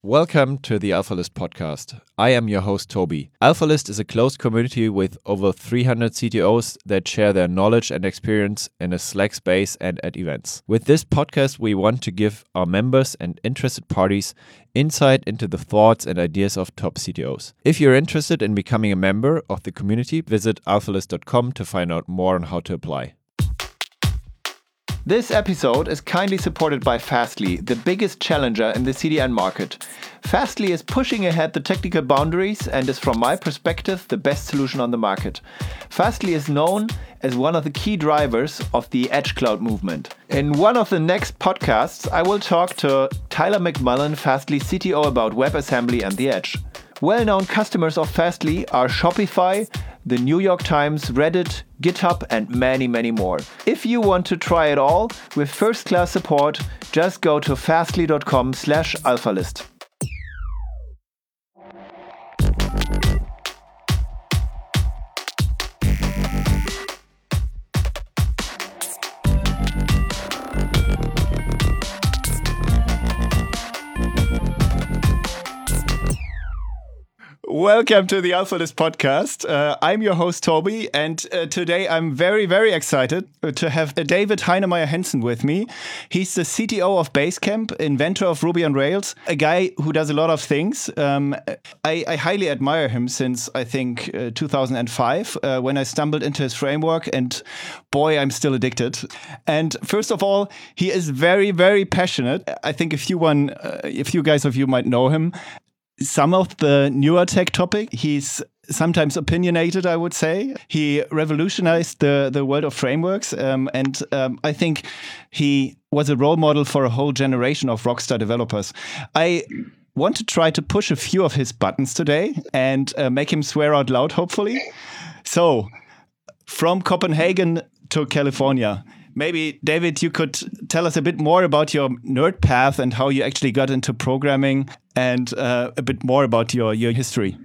Welcome to the AlphaList podcast. I am your host, Toby. AlphaList is a closed community with over 300 CTOs that share their knowledge and experience in a Slack space and at events. With this podcast, we want to give our members and interested parties insight into the thoughts and ideas of top CTOs. If you're interested in becoming a member of the community, visit alphalist.com to find out more on how to apply. This episode is kindly supported by Fastly, the biggest challenger in the CDN market. Fastly is pushing ahead the technical boundaries and is, from my perspective, the best solution on the market. Fastly is known as one of the key drivers of the Edge Cloud movement. In one of the next podcasts, I will talk to Tyler McMullen, Fastly CTO, about WebAssembly and the Edge. Well-known customers of Fastly are Shopify, the New York Times, Reddit, GitHub, and many, many more. If you want to try it all with first-class support, just go to fastly.com/alphalist. Welcome to the AlphaList podcast. I'm your host, Toby, and today I'm very, very excited to have David Heinemeier Hansen with me. He's the CTO of Basecamp, inventor of Ruby on Rails, a guy who does a lot of things. I highly admire him since, I think, 2005, when I stumbled into his framework, and boy, I'm still addicted. And first of all, he is very, very passionate. I think a few guys of you might know him. Some of the newer tech topic, he's sometimes opinionated, I would say. He revolutionized the world of frameworks, and I think he was a role model for a whole generation of rockstar developers. I want to try to push a few of his buttons today and make him swear out loud, hopefully. So, from Copenhagen to California, maybe, David, you could tell us a bit more about your nerd path and how you actually got into programming, and a bit more about your history.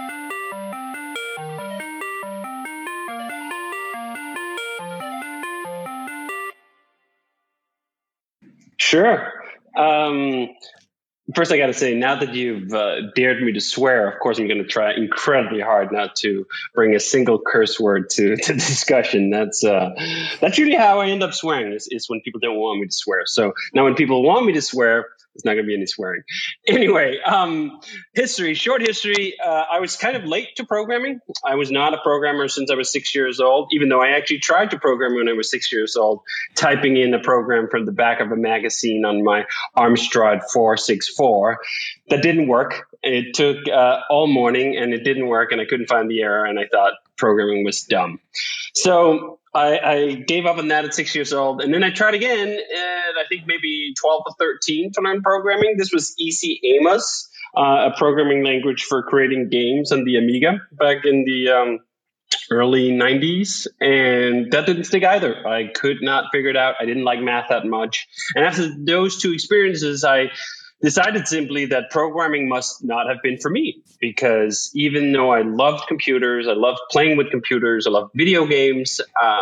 Sure. First, I got to say, now that you've dared me to swear, of course, I'm going to try incredibly hard not to bring a single curse word to the discussion. That's usually how I end up swearing, is when people don't want me to swear. So now when people want me to swear, there's not going to be any swearing. Anyway, short history. I was kind of late to programming. I was not a programmer since I was 6 years old, even though I actually tried to program when I was 6 years old, typing in a program from the back of a magazine on my Amstrad 464. That didn't work. It took all morning, and it didn't work, and I couldn't find the error, and I thought programming was dumb. So I gave up on that at 6 years old, and then I tried again at I think maybe 12 or 13 to learn programming. This was EC Amos, a programming language for creating games on the Amiga back in the early 90s, and that didn't stick either. I could not figure it out. I didn't like math that much. And after those two experiences, I decided simply that programming must not have been for me, because even though I loved computers, I loved playing with computers, I loved video games,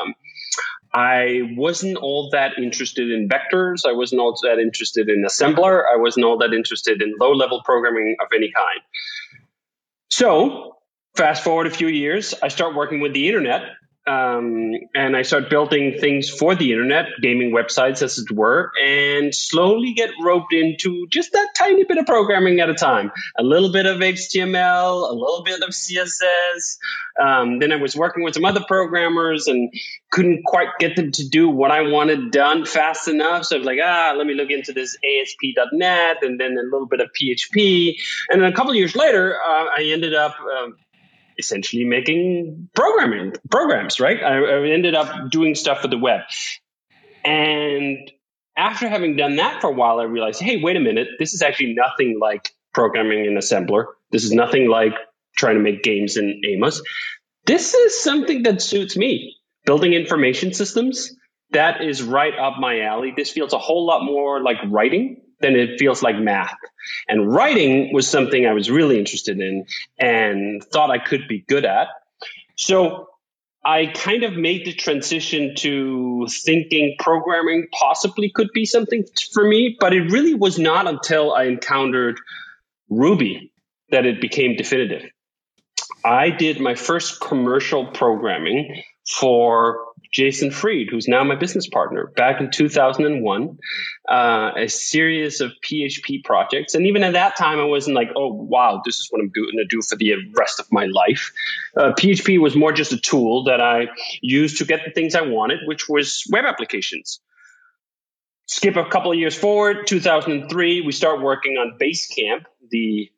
I wasn't all that interested in vectors. I wasn't all that interested in assembler. I wasn't all that interested in low-level programming of any kind. So fast forward a few years, I start working with the internet. And I start building things for the internet, gaming websites as it were, and slowly get roped into just that tiny bit of programming at a time. A little bit of HTML, a little bit of CSS. Then I was working with some other programmers and couldn't quite get them to do what I wanted done fast enough. So I was like, let me look into this ASP.NET, and then a little bit of PHP. And then a couple of years later, I ended up essentially making programs, right? I ended up doing stuff for the web. And after having done that for a while, I realized, hey, wait a minute, this is actually nothing like programming in assembler. This is nothing like trying to make games in Amos. This is something that suits me. Building information systems, that is right up my alley. This feels a whole lot more like writing than it feels like math. And writing was something I was really interested in and thought I could be good at. So I kind of made the transition to thinking programming possibly could be something for me, but it really was not until I encountered Ruby that it became definitive. I did my first commercial programming for Jason Fried, who's now my business partner, back in 2001, a series of PHP projects. And even at that time, I wasn't like, oh, wow, this is what I'm going to do for the rest of my life. PHP was more just a tool that I used to get the things I wanted, which was web applications. Skip a couple of years forward, 2003, we start working on Basecamp, the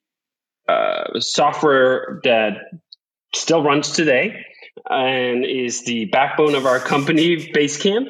software that still runs today and is the backbone of our company, Basecamp.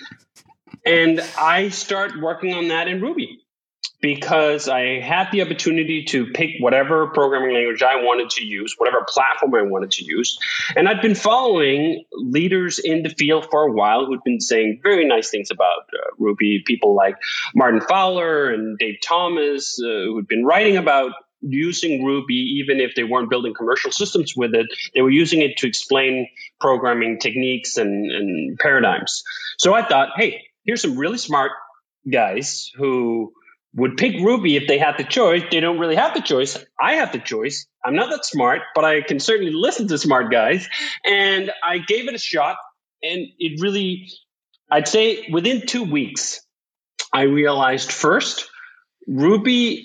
And I start working on that in Ruby because I had the opportunity to pick whatever programming language I wanted to use, whatever platform I wanted to use. And I'd been following leaders in the field for a while who'd been saying very nice things about Ruby, people like Martin Fowler and Dave Thomas, who'd been writing about using Ruby, even if they weren't building commercial systems with it. They were using it to explain programming techniques and paradigms. So I thought, hey, here's some really smart guys who would pick Ruby if they had the choice. They don't really have the choice. I have the choice. I'm not that smart, but I can certainly listen to smart guys. And I gave it a shot. And it really, I'd say within 2 weeks, I realized first, Ruby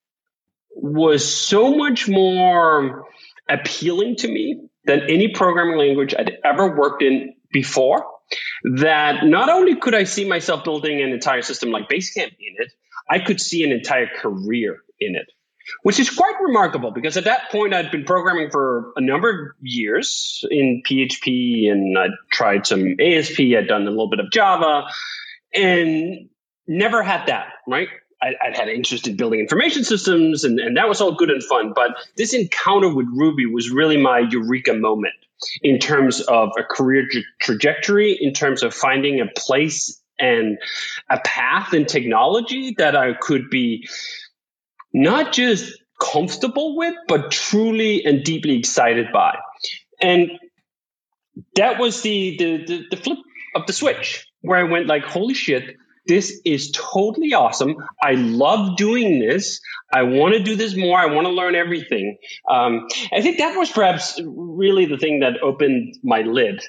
was so much more appealing to me than any programming language I'd ever worked in before, that not only could I see myself building an entire system like Basecamp in it, I could see an entire career in it, which is quite remarkable because at that point I'd been programming for a number of years in PHP, and I'd tried some ASP, I'd done a little bit of Java, and never had that, right? I'd had an interest in building information systems, and that was all good and fun. But this encounter with Ruby was really my eureka moment in terms of a career trajectory, in terms of finding a place and a path in technology that I could be not just comfortable with, but truly and deeply excited by. And that was the flip of the switch, where I went like, holy shit, this is totally awesome. I love doing this. I want to do this more. I want to learn everything. I think that was perhaps really the thing that opened my lid,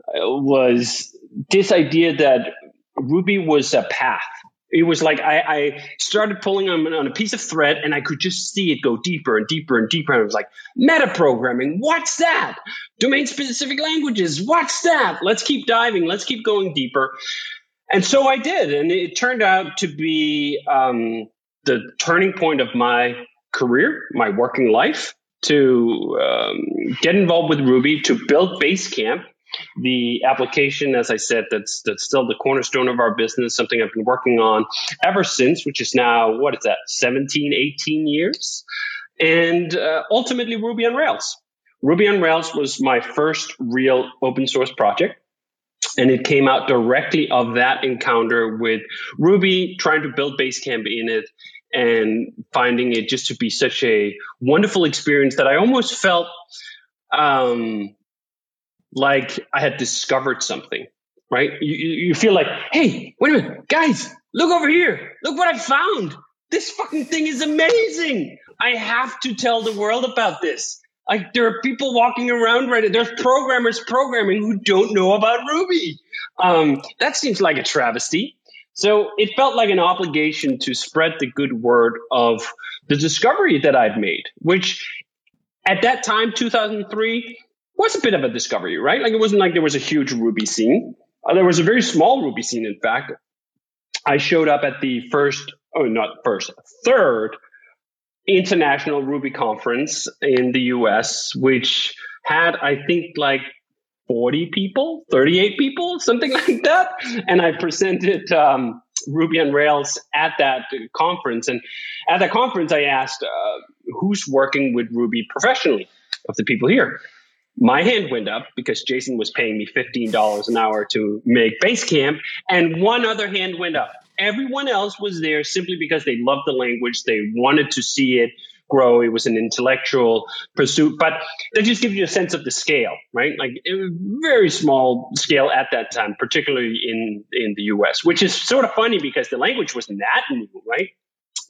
was this idea that Ruby was a path. It was like I started pulling on a piece of thread, and I could just see it go deeper and deeper and deeper. And I was like, metaprogramming, what's that? Domain-specific languages, what's that? Let's keep diving. Let's keep going deeper. And so I did, and it turned out to be the turning point of my career, my working life, to get involved with Ruby, to build Basecamp, the application, as I said, that's still the cornerstone of our business, something I've been working on ever since, which is now, 17, 18 years, and ultimately Ruby on Rails. Ruby on Rails was my first real open source project. And it came out directly of that encounter with Ruby, trying to build Basecamp in it and finding it just to be such a wonderful experience that I almost felt like I had discovered something, right? You feel like, hey, wait a minute, guys, look over here. Look what I found. This fucking thing is amazing. I have to tell the world about this. Like, there are people walking around right now. There's programmers programming who don't know about Ruby. That seems like a travesty. So it felt like an obligation to spread the good word of the discovery that I'd made, which at that time, 2003, was a bit of a discovery, right? Like, it wasn't like there was a huge Ruby scene. There was a very small Ruby scene, in fact. I showed up at the third International Ruby Conference in the US, which had, I think, like 40 people, 38 people, something like that. And I presented Ruby on Rails at that conference. And at that conference, I asked, who's working with Ruby professionally of the people here? My hand went up because Jason was paying me $15 an hour to make Basecamp, and one other hand went up. Everyone else was there simply because they loved the language. They wanted to see it grow. It was an intellectual pursuit, but that just gives you a sense of the scale, right? Like, it was very small scale at that time, particularly in the US, which is sort of funny because the language wasn't that new, right?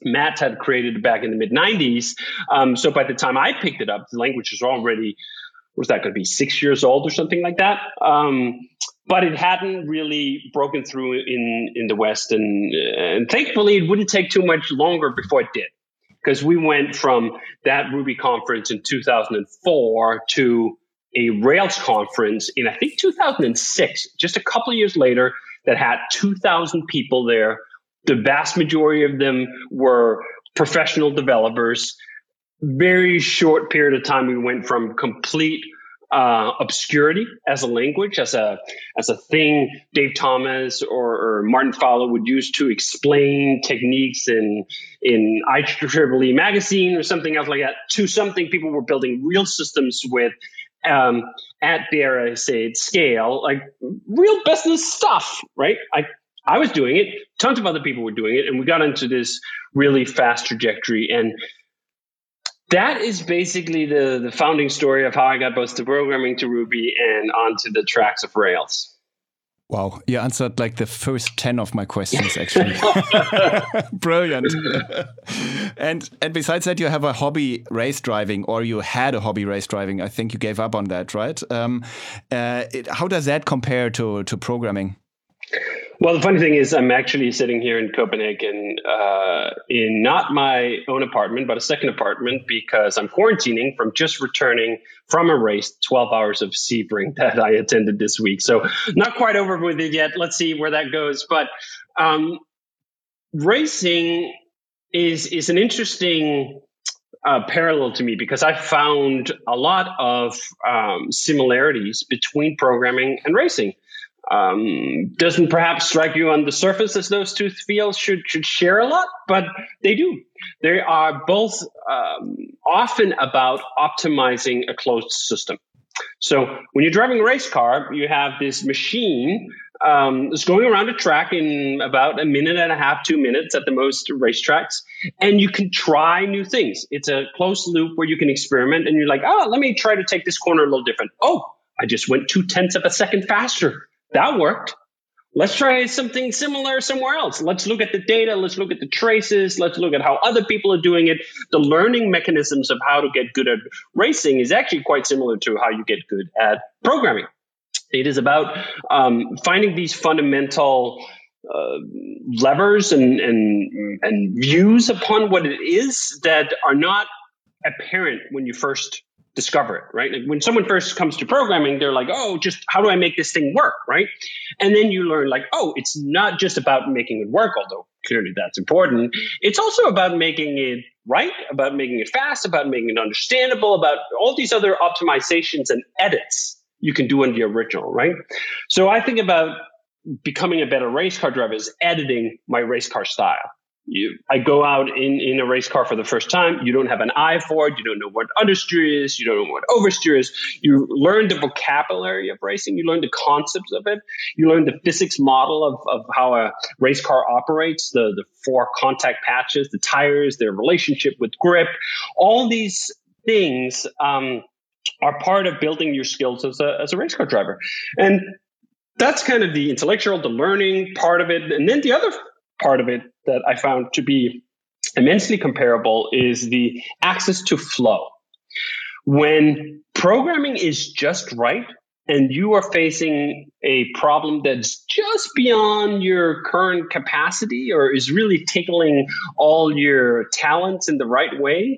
Matt had created back in the mid 90s. So by the time I picked it up, the language was already, was that going to be 6 years old or something like that? But it hadn't really broken through in the West. And thankfully, it wouldn't take too much longer before it did. Because we went from that Ruby conference in 2004 to a Rails conference in, I think, 2006, just a couple of years later, that had 2,000 people there. The vast majority of them were professional developers. Very short period of time, we went from complete obscurity as a language, as a thing Dave Thomas or Martin Fowler would use to explain techniques in IEEE magazine or something else like that, to something people were building real systems with at, dare I say it, scale, like real business stuff, right? I was doing it. Tons of other people were doing it. And we got into this really fast trajectory. And that is basically the founding story of how I got both to programming, to Ruby, and onto the tracks of Rails. Wow, you answered like the first 10 of my questions, actually. Brilliant. And besides that, you have a hobby race driving, or you had a hobby race driving. I think you gave up on that, right? How does that compare to programming? Well, the funny thing is I'm actually sitting here in Copenhagen in not my own apartment, but a second apartment, because I'm quarantining from just returning from a race, 12 hours of Sebring that I attended this week. So not quite over with it yet. Let's see where that goes. But racing is an interesting parallel to me, because I found a lot of similarities between programming and racing. Doesn't perhaps strike you on the surface as those two fields should share a lot, but they do. They are both often about optimizing a closed system. So when you're driving a race car, you have this machine that's going around a track in about a minute and a half, 2 minutes at the most racetracks, and you can try new things. It's a closed loop where you can experiment, and you're like, oh, let me try to take this corner a little different. Oh, I just went 0.2 of a second faster. That worked. Let's try something similar somewhere else. Let's look at the data. Let's look at the traces. Let's look at how other people are doing it. The learning mechanisms of how to get good at racing is actually quite similar to how you get good at programming. It is about finding these fundamental levers and views upon what it is that are not apparent when you first discover it, right? Like when someone first comes to programming, they're like, oh, just how do I make this thing work, right? And then you learn like, oh, it's not just about making it work, although clearly that's important. It's also about making it right, about making it fast, about making it understandable, about all these other optimizations and edits you can do in the original, right? So I think about becoming a better race car driver is editing my race car style. I go out in a race car for the first time. You don't have an eye for it. You don't know what understeer is. You don't know what oversteer is. You learn the vocabulary of racing. You learn the concepts of it. You learn the physics model of how a race car operates, the 4 contact patches, the tires, their relationship with grip. All these things are part of building your skills as a race car driver. And that's kind of the intellectual, the learning part of it. And then the other part of it that I found to be immensely comparable is the access to flow. When programming is just right and you are facing a problem that's just beyond your current capacity or is really tickling all your talents in the right way,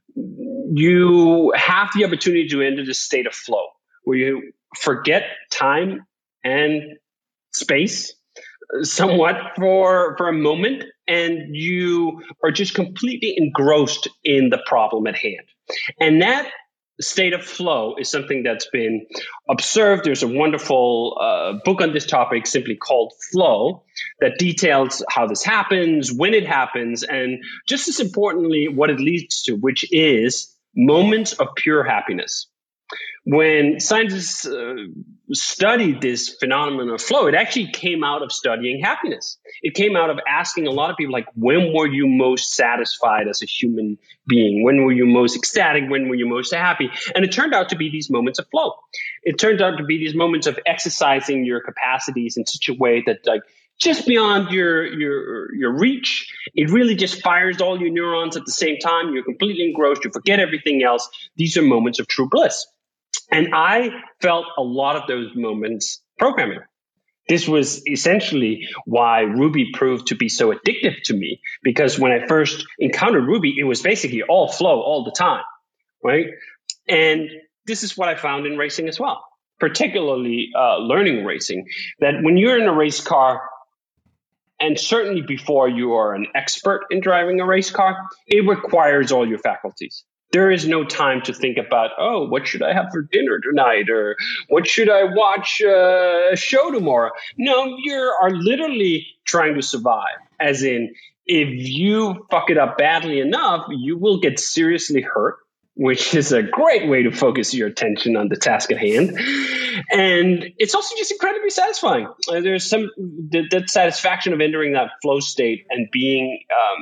you have the opportunity to enter this state of flow where you forget time and space somewhat for a moment, and you are just completely engrossed in the problem at hand. And that state of flow is something that's been observed. There's a wonderful book on this topic simply called Flow that details how this happens, when it happens, and just as importantly, what it leads to, which is moments of pure happiness. When scientists studied this phenomenon of flow, it actually came out of studying happiness. It came out of asking a lot of people, like, when were you most satisfied as a human being? When were you most ecstatic? When were you most happy? And it turned out to be these moments of flow. It turned out to be these moments of exercising your capacities in such a way that, like, just beyond your reach. It really just fires all your neurons at the same time. You're completely engrossed. You forget everything else. These are moments of true bliss. And I felt a lot of those moments programming. This was essentially why Ruby proved to be so addictive to me, because when I first encountered Ruby, it was basically all flow all the time, right? And this is what I found in racing as well, particularly learning racing, that when you're in a race car, and certainly before you are an expert in driving a race car, it requires all your faculties. There is no time to think about, oh, what should I have for dinner tonight? Or what should I watch a show tomorrow? No, you are literally trying to survive. As in, if you fuck it up badly enough, you will get seriously hurt, which is a great way to focus your attention on the task at hand. And it's also just incredibly satisfying. There's some that satisfaction of entering that flow state and being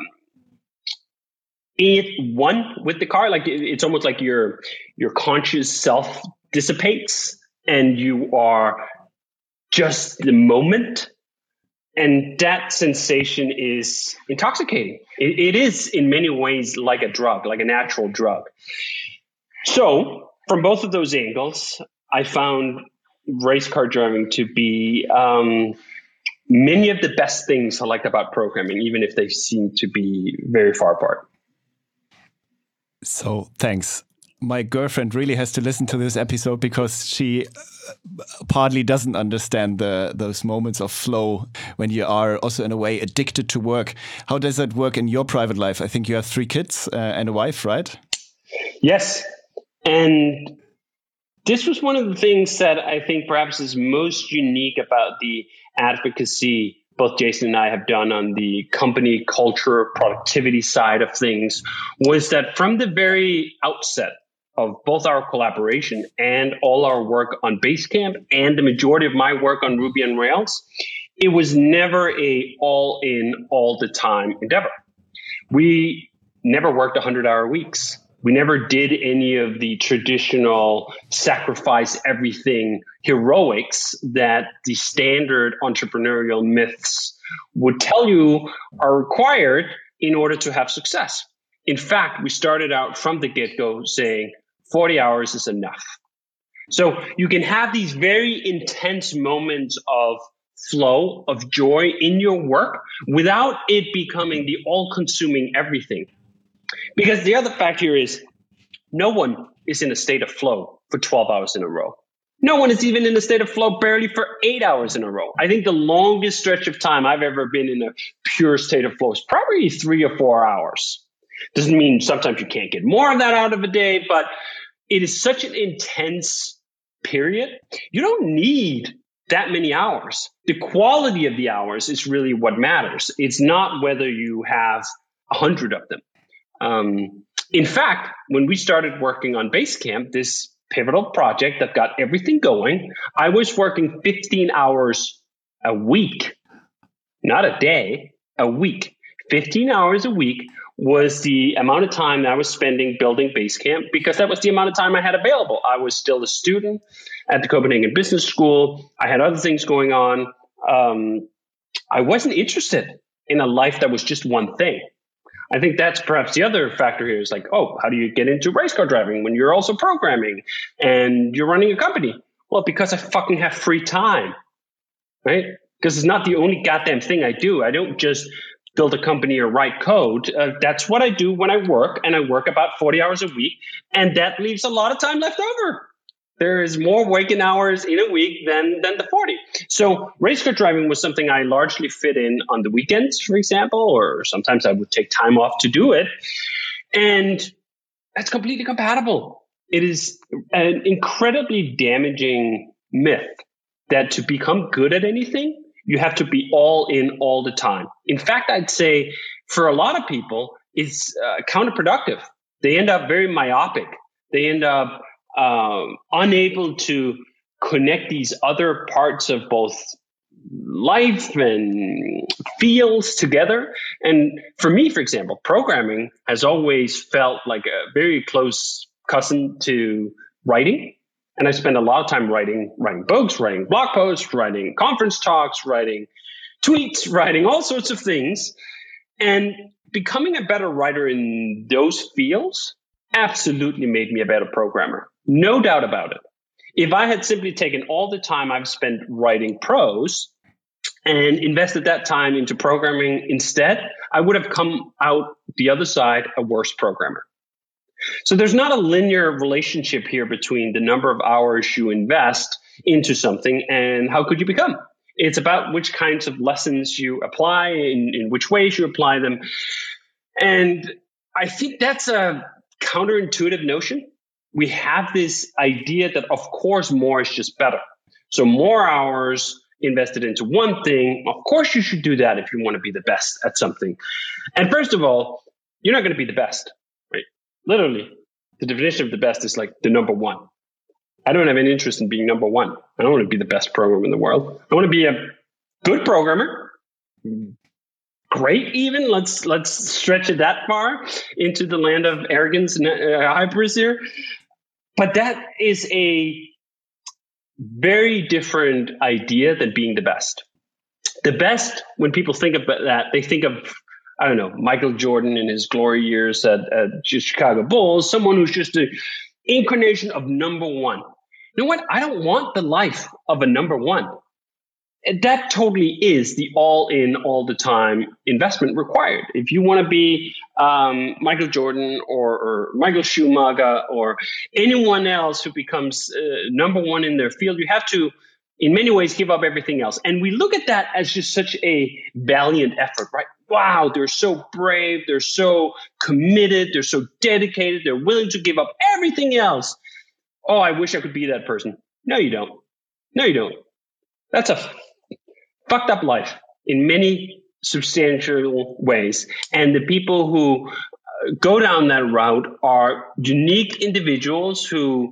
one with the car. Like it's almost like your conscious self dissipates and you are just the moment. And that sensation is intoxicating. It is in many ways like a drug, like a natural drug. So from both of those angles, I found race car driving to be many of the best things I liked about programming, even if they seem to be very far apart. So thanks. My girlfriend really has to listen to this episode because she partly doesn't understand those moments of flow when you are also in a way addicted to work. How does that work in your private life? I think you have 3 kids and a wife, right? Yes. And this was one of the things that I think perhaps is most unique about the advocacy both Jason and I have done on the company culture, productivity side of things, was that from the very outset of both our collaboration and all our work on Basecamp and the majority of my work on Ruby on Rails, it was never a all in, all the time endeavor. We never worked 100-hour weeks. We never did any of the traditional sacrifice everything heroics that the standard entrepreneurial myths would tell you are required in order to have success. In fact, we started out from the get-go saying 40 hours is enough. So you can have these very intense moments of flow, of joy in your work without it becoming the all-consuming everything. Because the other fact here is no one is in a state of flow for 12 hours in a row. No one is even in a state of flow barely for 8 hours in a row. I think the longest stretch of time I've ever been in a pure state of flow is probably 3 or 4 hours. Doesn't mean sometimes you can't get more of that out of a day, but it is such an intense period. You don't need that many hours. The quality of the hours is really what matters. It's not whether you have 100 of them. In fact, when we started working on Basecamp, this pivotal project that got everything going, I was working 15 hours a week, not a day, a week. 15 hours a week was the amount of time that I was spending building Basecamp because that was the amount of time I had available. I was still a student at the Copenhagen Business School. I had other things going on. I wasn't interested in a life that was just one thing. I think that's perhaps the other factor here is like, oh, how do you get into race car driving when you're also programming and you're running a company? Well, because I fucking have free time, right? Because it's not the only goddamn thing I do. I don't just build a company or write code. That's what I do when I work, and I work about 40 hours a week, and that leaves a lot of time left over. There is more waking hours in a week than the 40. So race car driving was something I largely fit in on the weekends, for example, or sometimes I would take time off to do it. And that's completely compatible. It is an incredibly damaging myth that to become good at anything, you have to be all in all the time. In fact, I'd say for a lot of people, it's counterproductive. They end up very myopic. They end up unable to connect these other parts of both life and fields together. And for me, for example, programming has always felt like a very close cousin to writing. And I spend a lot of time writing books, writing blog posts, writing conference talks, writing tweets, writing all sorts of things. And becoming a better writer in those fields absolutely made me a better programmer. No doubt about it. If I had simply taken all the time I've spent writing prose and invested that time into programming instead, I would have come out the other side a worse programmer. So there's not a linear relationship here between the number of hours you invest into something and how good you become. It's about which kinds of lessons you apply, in which ways you apply them. And I think that's a counterintuitive notion. We have this idea that, of course, more is just better. So more hours invested into one thing, of course you should do that if you want to be the best at something. And first of all, you're not going to be the best, right? Literally, the definition of the best is like the number one. I don't have any interest in being number one. I don't want to be the best programmer in the world. I want to be a good programmer. Great, even. Let's stretch it that far into the land of arrogance and hybris here. But that is a very different idea than being the best. The best, when people think about that, they think of, I don't know, Michael Jordan in his glory years at Chicago Bulls, someone who's just an incarnation of number one. You know what? I don't want the life of a number one. That totally is the all-in, all-the-time investment required. If you want to be Michael Jordan or Michael Schumacher or anyone else who becomes number one in their field, you have to, in many ways, give up everything else. And we look at that as just such a valiant effort, right? Wow, they're so brave, they're so committed, they're so dedicated, they're willing to give up everything else. Oh, I wish I could be that person. No, you don't. No, you don't. That's a fucked up life in many substantial ways. And the people who go down that route are unique individuals who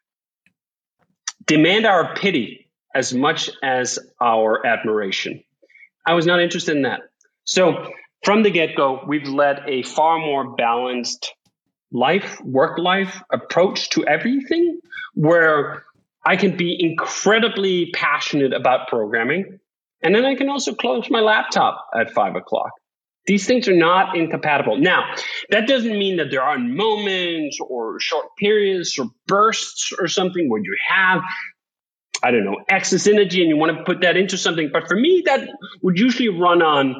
demand our pity as much as our admiration. I was not interested in that. So from the get-go, we've led a far more balanced work life approach to everything, where I can be incredibly passionate about programming. And then I can also close my laptop at 5 o'clock. These things are not incompatible. Now, that doesn't mean that there aren't moments or short periods or bursts or something where you have, I don't know, excess energy and you want to put that into something. But for me, that would usually run on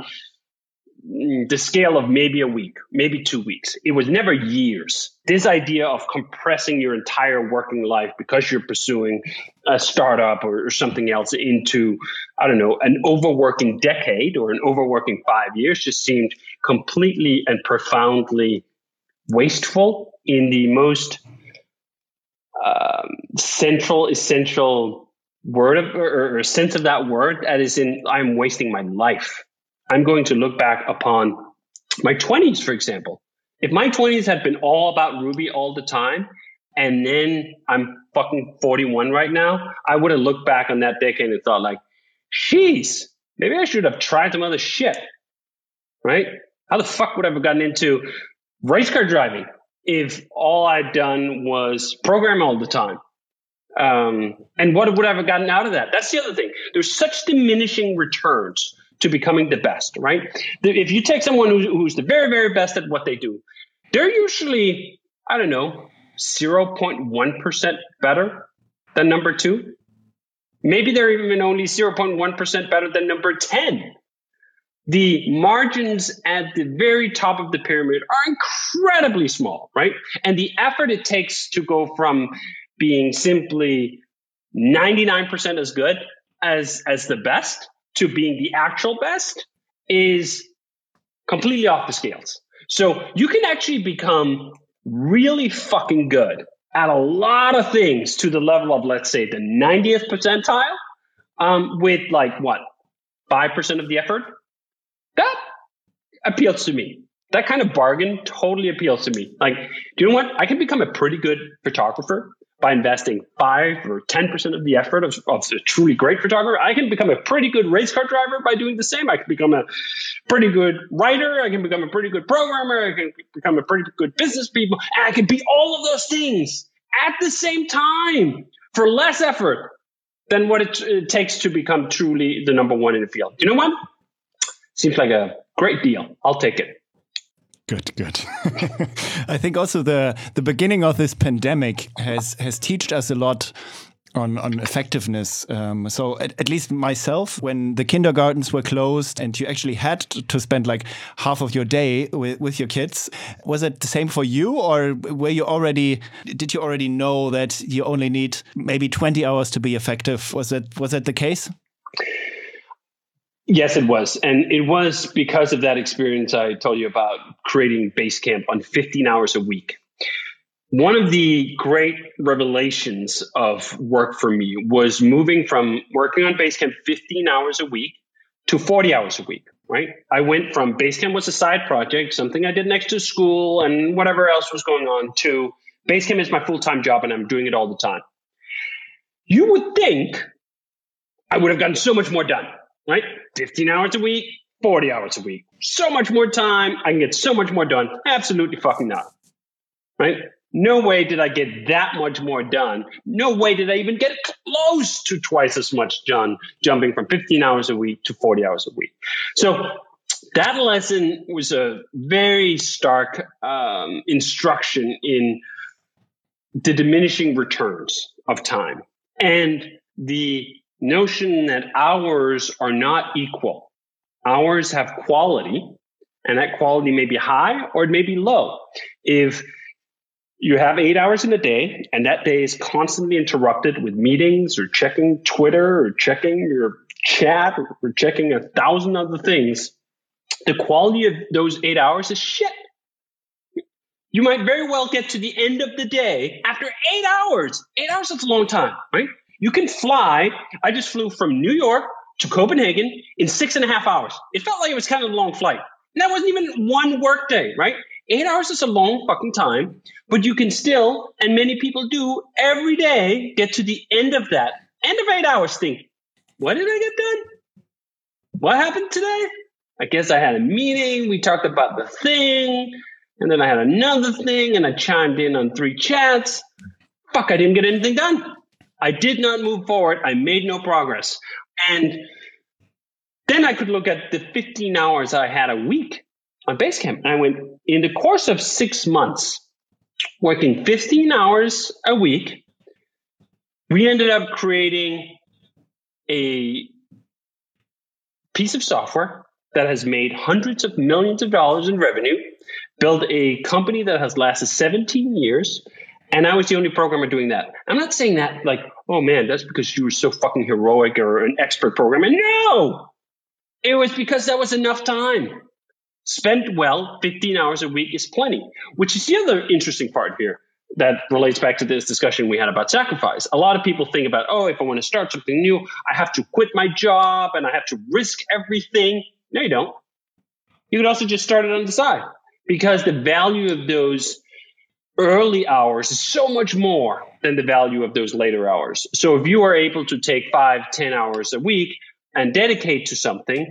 the scale of maybe a week, maybe 2 weeks. It was never years. This idea of compressing your entire working life because you're pursuing a startup or something else into, I don't know, an overworking decade or an overworking 5 years just seemed completely and profoundly wasteful in the most essential word of, or sense of that word. That is in, I'm wasting my life. I'm going to look back upon my 20s, for example. If my 20s had been all about Ruby all the time, and then I'm fucking 41 right now, I would have looked back on that decade and thought like, jeez, maybe I should have tried some other shit, right? How the fuck would I have gotten into race car driving if all I'd done was program all the time? And what would I have gotten out of that? That's the other thing. There's such diminishing returns to becoming the best, right? If you take someone who's the very, very best at what they do, they're usually, I don't know, 0.1% better than number two. Maybe they're even only 0.1% better than number 10. The margins at the very top of the pyramid are incredibly small, right? And the effort it takes to go from being simply 99% as good as the best to being the actual best is completely off the scales. So you can actually become really fucking good at a lot of things to the level of, let's say, the 90th percentile with like, what, 5% of the effort? That appeals to me. That kind of bargain totally appeals to me. Like, do you know what? I can become a pretty good photographer by investing 5 or 10% of the effort of a truly great photographer. I can become a pretty good race car driver by doing the same. I can become a pretty good writer. I can become a pretty good programmer. I can become a pretty good business people. And I can be all of those things at the same time for less effort than what it takes to become truly the number one in the field. You know what? Seems like a great deal. I'll take it. Good. I think also the beginning of this pandemic has taught us a lot on effectiveness. So at least myself, when the kindergartens were closed and you actually had to spend like half of your day with your kids, was it the same for you, or did you already know that you only need maybe 20 hours to be effective? Was that the case? Yes, it was. And it was because of that experience I told you about, creating Basecamp on 15 hours a week. One of the great revelations of work for me was moving from working on Basecamp 15 hours a week to 40 hours a week, right? I went from Basecamp was a side project, something I did next to school and whatever else was going on, to Basecamp is my full-time job and I'm doing it all the time. You would think I would have gotten so much more done, right? 15 hours a week, 40 hours a week. So much more time. I can get so much more done. Absolutely fucking not. Right? No way did I get that much more done. No way did I even get close to twice as much done, jumping from 15 hours a week to 40 hours a week. So that lesson was a very stark instruction in the diminishing returns of time and the notion that hours are not equal. Hours have quality, and that quality may be high or it may be low. If you have 8 hours in a day, and that day is constantly interrupted with meetings or checking Twitter or checking your chat or checking 1,000 other things, the quality of those 8 hours is shit. You might very well get to the end of the day after 8 hours. 8 hours, that's a long time, right? You can fly. I just flew from New York to Copenhagen in 6.5 hours. It felt like it was kind of a long flight. And that wasn't even one work day, right? 8 hours is a long fucking time, but you can still, and many people do every day, get to the end of that. End of 8 hours, think, what did I get done? What happened today? I guess I had a meeting. We talked about the thing. And then I had another thing and I chimed in on 3 chats. Fuck, I didn't get anything done. I did not move forward. I made no progress. And then I could look at the 15 hours I had a week on Basecamp. And I went, in the course of 6 months, working 15 hours a week, we ended up creating a piece of software that has made hundreds of millions of dollars in revenue, built a company that has lasted 17 years, and I was the only programmer doing that. I'm not saying that like, oh man, that's because you were so fucking heroic or an expert programmer. No! It was because that was enough time. Spent well, 15 hours a week is plenty, which is the other interesting part here that relates back to this discussion we had about sacrifice. A lot of people think about, oh, if I want to start something new, I have to quit my job and I have to risk everything. No, you don't. You could also just start it on the side, because the value of those early hours is so much more than the value of those later hours. So if you are able to take 5-10 hours a week and dedicate to something,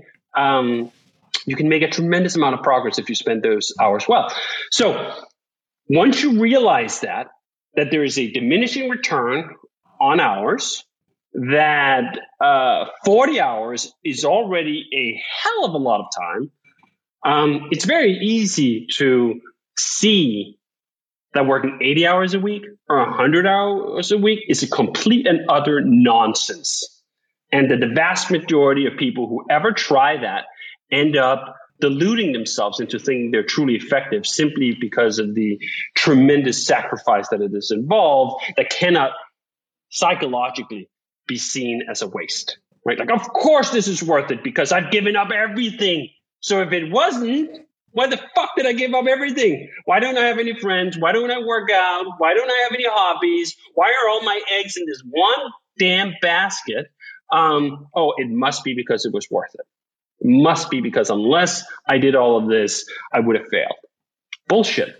you can make a tremendous amount of progress if you spend those hours well. So once you realize that there is a diminishing return on hours, that 40 hours is already a hell of a lot of time, it's very easy to see that working 80 hours a week or 100 hours a week is a complete and utter nonsense. And that the vast majority of people who ever try that end up deluding themselves into thinking they're truly effective simply because of the tremendous sacrifice that it is involved, that cannot psychologically be seen as a waste, right? Like, of course this is worth it because I've given up everything. So if it wasn't, why the fuck did I give up everything? Why don't I have any friends? Why don't I work out? Why don't I have any hobbies? Why are all my eggs in this one damn basket? Oh, it must be because it was worth it. It must be because unless I did all of this, I would have failed. Bullshit.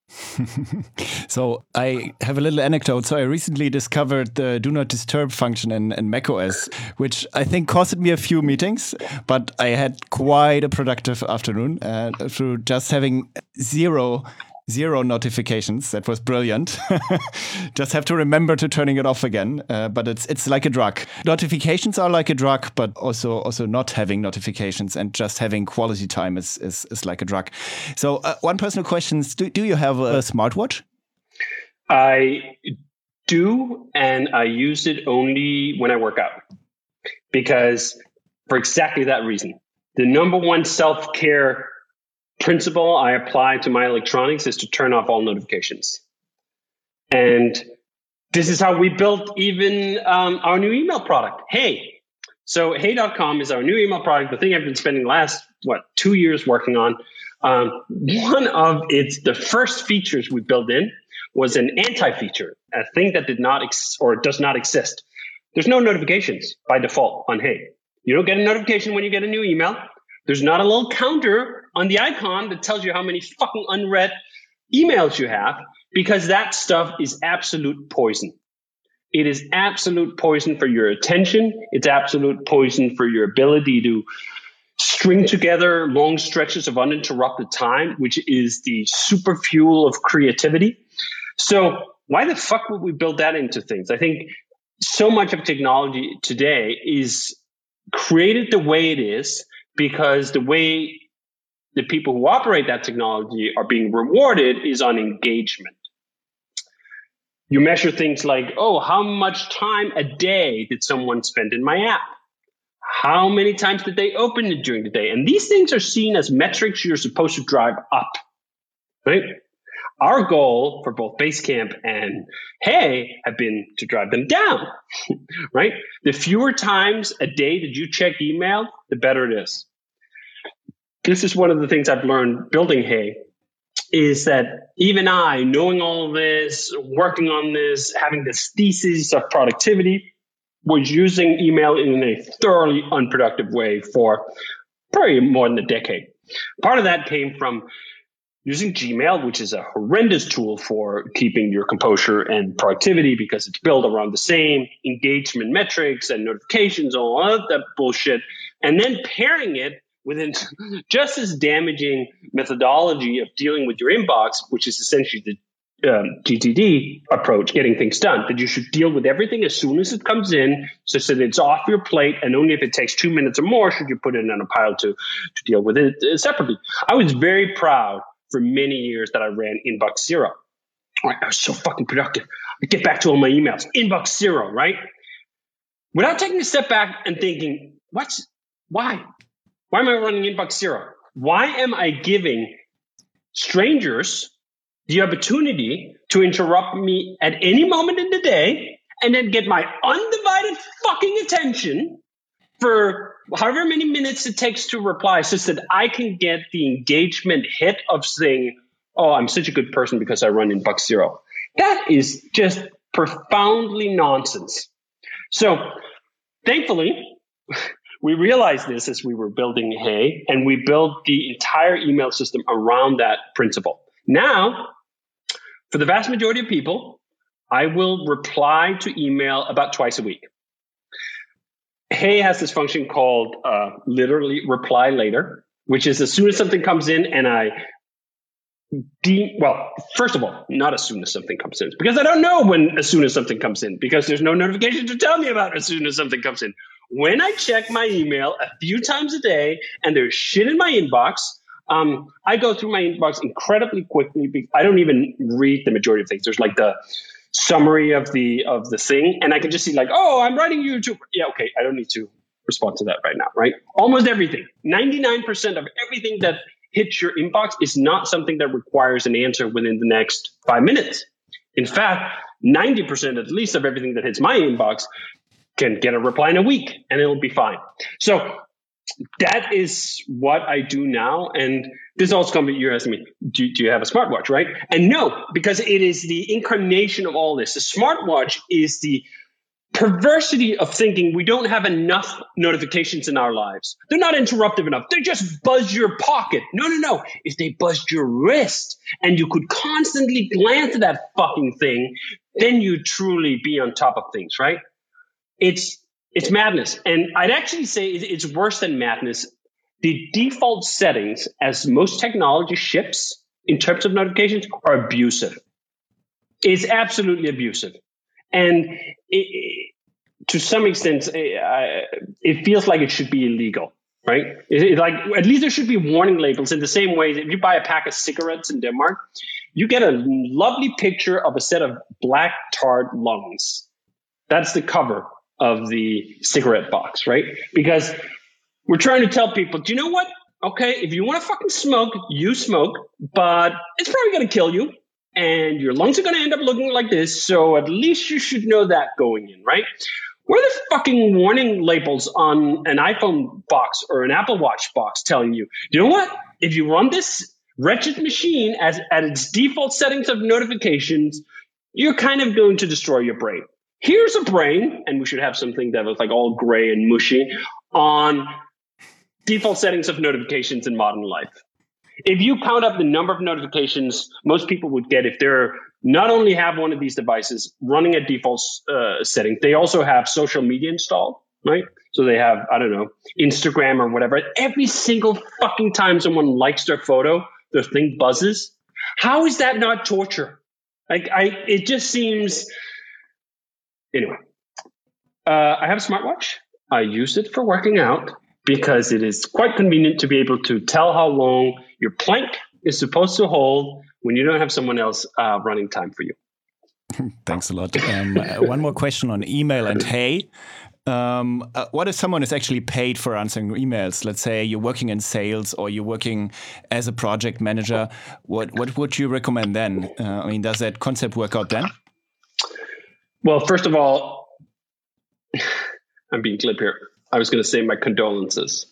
So I have a little anecdote. So I recently discovered the Do Not Disturb function in macOS, which I think costed me a few meetings, but I had quite a productive afternoon through just having zero 0 notifications. That was brilliant. Just have to remember to turning it off again. But it's like a drug. Notifications are like a drug, but also not having notifications and just having quality time is like a drug. So one personal question: do you have a smartwatch? I do, and I use it only when I work out, because for exactly that reason. The number one self-care principle I apply to my electronics is to turn off all notifications. And this is how we built even our new email product, Hey. So Hey.com is our new email product, the thing I've been spending the last, 2 years working on. One of the first features we built in was an anti-feature, a thing that did not does not exist. There's no notifications by default on Hey. You don't get a notification when you get a new email. There's not a little counter on the icon that tells you how many fucking unread emails you have, because that stuff is absolute poison. It is absolute poison for your attention. It's absolute poison for your ability to string together long stretches of uninterrupted time, which is the super fuel of creativity. So why the fuck would we build that into things? I think so much of technology today is created the way it is because the way the people who operate that technology are being rewarded is on engagement. You measure things like, how much time a day did someone spend in my app? How many times did they open it during the day? And these things are seen as metrics you're supposed to drive up, right? Our goal for both Basecamp and Hey have been to drive them down, right? The fewer times a day that you check email, the better it is. This is one of the things I've learned building Hey, is that even I, knowing all of this, working on this, having this thesis of productivity, was using email in a thoroughly unproductive way for probably more than a decade. Part of that came from using Gmail, which is a horrendous tool for keeping your composure and productivity because it's built around the same engagement metrics and notifications, all of that bullshit, and then pairing it with just as damaging methodology of dealing with your inbox, which is essentially the GTD approach, getting things done, that you should deal with everything as soon as it comes in, such that it's off your plate, and only if it takes 2 minutes or more should you put it in a pile to deal with it separately. I was very proud for many years that I ran Inbox Zero. All right, I was so fucking productive. I get back to all my emails. Inbox Zero, right? Without taking a step back and thinking, why? Why am I running Inbox Zero? Why am I giving strangers the opportunity to interrupt me at any moment in the day and then get my undivided fucking attention for however many minutes it takes to reply, so that I can get the engagement hit of saying, I'm such a good person because I run Inbox Zero? That is just profoundly nonsense. So thankfully, we realized this as we were building Hey, and we built the entire email system around that principle. Now, for the vast majority of people, I will reply to email about twice a week. Hey has this function called literally reply later, which is as soon as something comes in and first of all, not as soon as something comes in, because I don't know when as soon as something comes in, because there's no notification to tell me about as soon as something comes in. When I check my email a few times a day and there's shit in my inbox, I go through my inbox incredibly quickly. I don't even read the majority of things. There's like the summary of the thing, and I can just see like, I'm writing you to, okay, I don't need to respond to that right now, right? Almost everything, 99% of everything that hits your inbox is not something that requires an answer within the next 5 minutes. In fact, 90% at least of everything that hits my inbox can get a reply in a week and it'll be fine. So that is what I do now. And this also comes, you're asking me, do you have a smartwatch, right? And no, because it is the incarnation of all this. The smartwatch is the perversity of thinking we don't have enough notifications in our lives. They're not interruptive enough. They just buzz your pocket. No. If they buzzed your wrist and you could constantly glance at that fucking thing, then you'd truly be on top of things, right? It's madness. And I'd actually say it's worse than madness. The default settings, as most technology ships, in terms of notifications are abusive. It's absolutely abusive. And to some extent, it feels like it should be illegal, right? Like, at least there should be warning labels in the same way that if you buy a pack of cigarettes in Denmark, you get a lovely picture of a set of black tarred lungs. That's the cover of the cigarette box, right? Because we're trying to tell people, do you know what? Okay, if you want to fucking smoke, you smoke, but it's probably going to kill you. And your lungs are going to end up looking like this. So at least you should know that going in, right? Where are the fucking warning labels on an iPhone box or an Apple Watch box telling you, you know what? If you run this wretched machine at its default settings of notifications, you're kind of going to destroy your brain. Here's a brain, and we should have something that was like all gray and mushy on default settings of notifications in modern life. If you count up the number of notifications most people would get if they're not only have one of these devices running a default setting, they also have social media installed, right? So they have, I don't know, Instagram or whatever. Every single fucking time someone likes their photo, their thing buzzes. How is that not torture? It just seems. Anyway, I have a smartwatch. I use it for working out because it is quite convenient to be able to tell how long your plank is supposed to hold when you don't have someone else running time for you. Thanks a lot. One more question on email and Hey. What if someone is actually paid for answering emails? Let's say you're working in sales or you're working as a project manager. What would you recommend then? Does that concept work out then? Well, first of all, I'm being glib here. I was going to say my condolences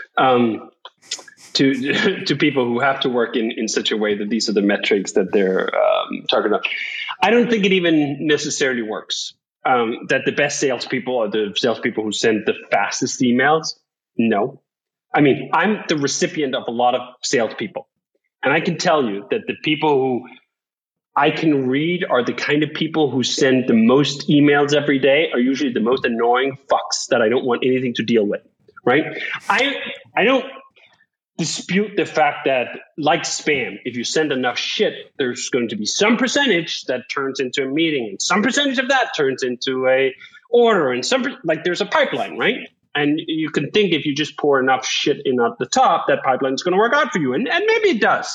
to people who have to work in such a way that these are the metrics that they're talking about. I don't think it even necessarily works. That the best salespeople are the salespeople who send the fastest emails. No. I'm the recipient of a lot of salespeople. And I can tell you that the people who I can read are the kind of people who send the most emails every day are usually the most annoying fucks that I don't want anything to deal with, right? I don't dispute the fact that, like spam, if you send enough shit, there's going to be some percentage that turns into a meeting, and some percentage of that turns into a order, and there's a pipeline, right? And you can think if you just pour enough shit in at the top, that pipeline is going to work out for you, and maybe it does.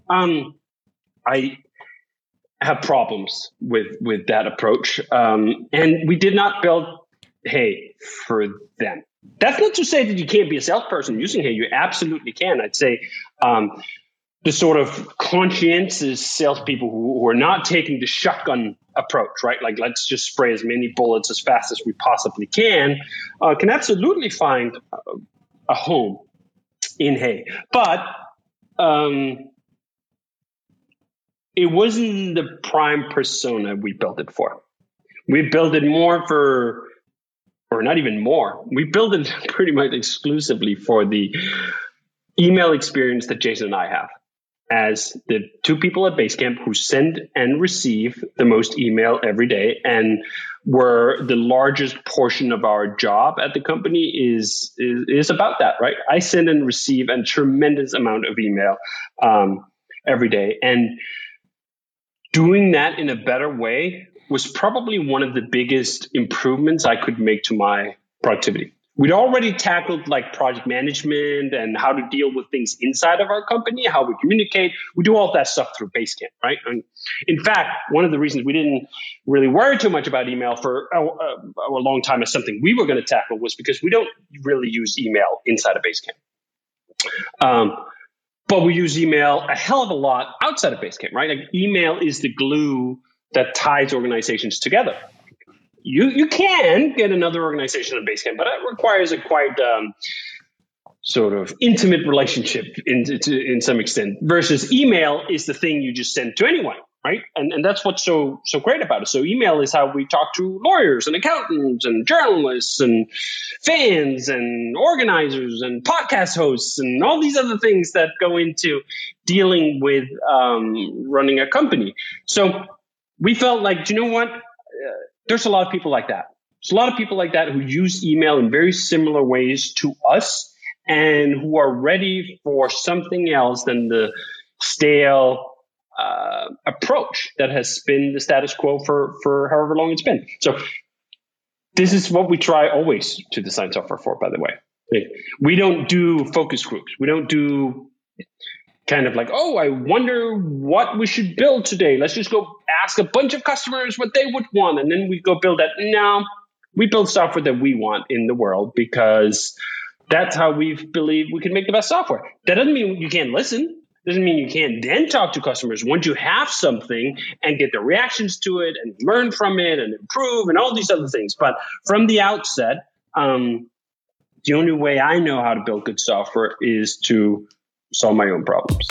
I have problems with that approach, and we did not build Hey for them. That's not to say that you can't be a salesperson using Hey. You absolutely can. I'd say the sort of conscientious salespeople who are not taking the shotgun approach, right? Like, let's just spray as many bullets as fast as we possibly can absolutely find a home in Hey. But it wasn't the prime persona we built it for. We built it more for, or not even more, we built it pretty much exclusively for the email experience that Jason and I have as the two people at Basecamp who send and receive the most email every day, and where the largest portion of our job at the company is about that, right? I send and receive a tremendous amount of email every day, and doing that in a better way was probably one of the biggest improvements I could make to my productivity. We'd already tackled like project management and how to deal with things inside of our company, how we communicate. We do all that stuff through Basecamp, right? And in fact, one of the reasons we didn't really worry too much about email for a long time as something we were going to tackle was because we don't really use email inside of Basecamp. But we use email a hell of a lot outside of Basecamp, right? Like, email is the glue that ties organizations together. You can get another organization on Basecamp, but it requires a quite sort of intimate relationship in some extent. Versus email is the thing you just send to anyone, right? And that's what's so great about it. So email is how we talk to lawyers and accountants and journalists and fans and organizers and podcast hosts and all these other things that go into dealing with running a company. So we felt like, you know what? There's a lot of people like that. There's a lot of people like that who use email in very similar ways to us and who are ready for something else than the stale approach that has been the status quo for however long it's been. So this is what we try always to design software for, by the way. We don't do focus groups. We don't do kind of like, oh, I wonder what we should build today. Let's just go ask a bunch of customers what they would want, and then we go build that. No, we build software that we want in the world because that's how we believe we can make the best software. That doesn't mean you can't listen. Doesn't mean you can't then talk to customers once you have something and get the reactions to it and learn from it and improve and all these other things. But from the outset, the only way I know how to build good software is to solve my own problems.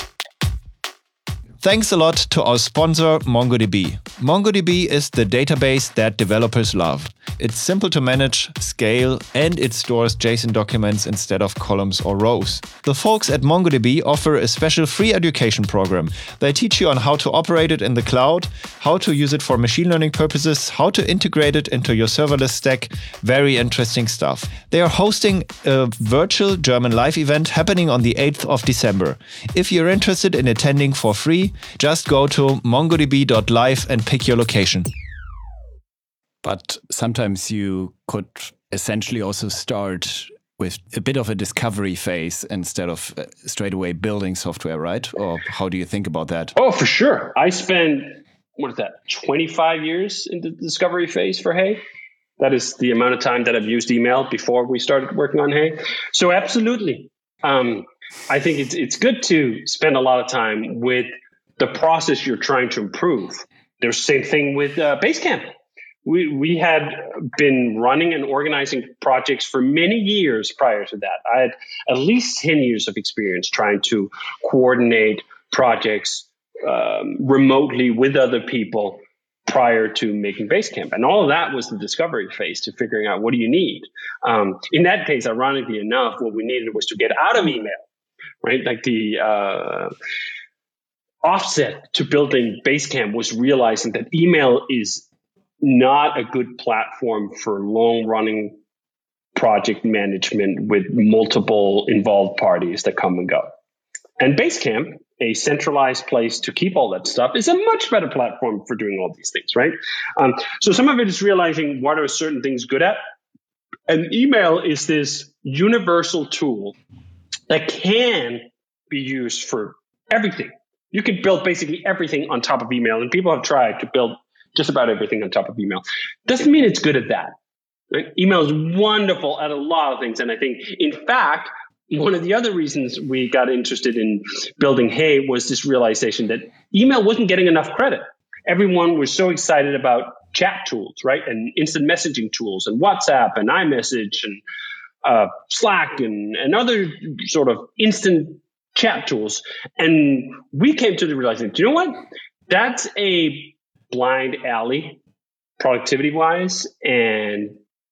Thanks a lot to our sponsor, MongoDB. MongoDB is the database that developers love. It's simple to manage, scale, and it stores JSON documents instead of columns or rows. The folks at MongoDB offer a special free education program. They teach you on how to operate it in the cloud, how to use it for machine learning purposes, how to integrate it into your serverless stack. Very interesting stuff. They are hosting a virtual German live event happening on the 8th of December. If you're interested in attending for free, just go to mongodb.live and pick your location. But sometimes you could essentially also start with a bit of a discovery phase instead of straight away building software, right? Or how do you think about that? Oh, for sure. I spent, 25 years in the discovery phase for Hey. That is the amount of time that I've used email before we started working on Hey. So absolutely. I think it's good to spend a lot of time with the process you're trying to improve. There's the same thing with Basecamp. We had been running and organizing projects for many years prior to that. I had at least 10 years of experience trying to coordinate projects remotely with other people prior to making Basecamp. And all of that was the discovery phase to figuring out what do you need. In that case, ironically enough, what we needed was to get out of email, right? Like the offset to building Basecamp was realizing that email is not a good platform for long-running project management with multiple involved parties that come and go. And Basecamp, a centralized place to keep all that stuff, is a much better platform for doing all these things, right? So some of it is realizing what are certain things good at. And email is this universal tool that can be used for everything. You can build basically everything on top of email, and people have tried to build just about everything on top of email. Doesn't mean it's good at that. Right? Email is wonderful at a lot of things. And I think, in fact, one of the other reasons we got interested in building Hey was this realization that email wasn't getting enough credit. Everyone was so excited about chat tools, right? And instant messaging tools and WhatsApp and iMessage and Slack and other sort of instant chat tools. And we came to the realization, do you know what? That's a blind alley, productivity-wise and